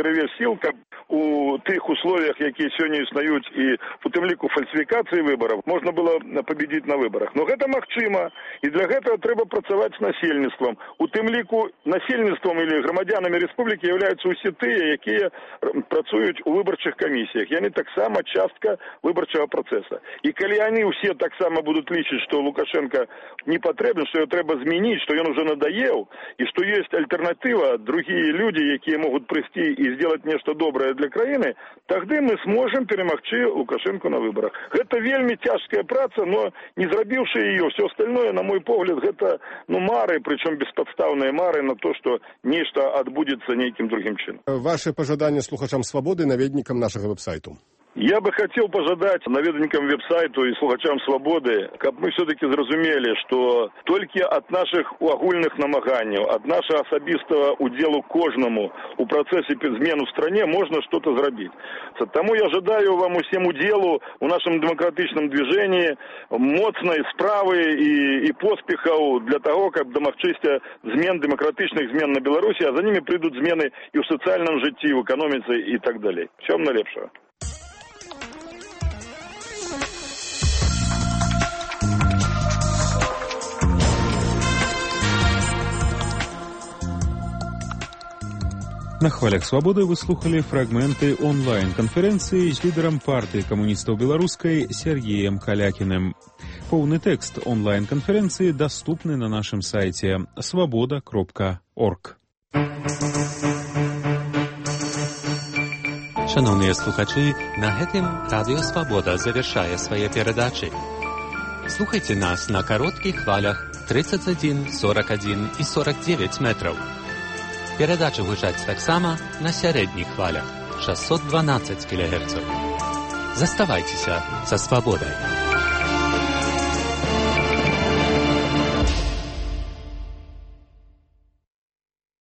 перавес сіл, каб у тых условиях, якія сёння існуюць і у тым ліку фальсифікацыі выбараў, можна было пабедзіць на выбарах. Но гэта магчыма, і для гэтага трэба працаваць з насельніцтвам. У тым ліку насельніцтвам или грамадзянамі рэспублікі являюцца ўсе тыя, якія працуюць у выбарчых камісіях. Яны таксама частка выбарчага працэса. І калі яны ўсе таксама будуць лічыць, што Лукашенко не патрэбен, што яго трэба змяніць, што ён уже надаеў, і што ёсць альтэрнатыва, другія людзі, якія могуць прыйсці і зробіць нешта добрае для краіны, тады мы сможем перамагчы Лукашенко на выборах. Гэта вельмі цяжкая праца, но не зрабіўшы ее, все остальное, на мой погляд, гэта ну мары, причем бесподставные мары на то, что нешта адбудзецца нейкім другим чынам. Ваше пожаданне слухачам Свабоды, наведнікам нашага веб-сайту. Я бы хотел пожадать наведникам веб-сайту и слухачам Свободы, каб мы все-таки зразумели, что только от наших агульных намаганий, от нашего особистого уделу кожному у процессе змен в стране можно что-то зробить. Тому я жадаю вам усім уделу у нашем демократичном движении моцной справы и, и поспехов для того, как домагчыся змен, демократичных змен на Беларуси, а за ними придут змены и в социальном житті, в экономике и так далее. Всем найлепшего. На хвалях свабоды вы слухали фрагменты онлайн-канферэнцыі з лідарам партыі камуністаў беларускай Сергеем Калякіным. Поўны тэкст онлайн-канферэнцыі даступны на нашым сайце свабода кропка орг. Шановныя слухачы, на гэтым Радыё Свабода завяршае свае перадачы. Слухайце нас на кароткіх хвалях тридцать один, сорок один і сорок девять метраў. Перадачы гучаць таксама на сярэдніх хвалях шестьсот двенадцать кілогерцаў. Заставайцеся са свабодай.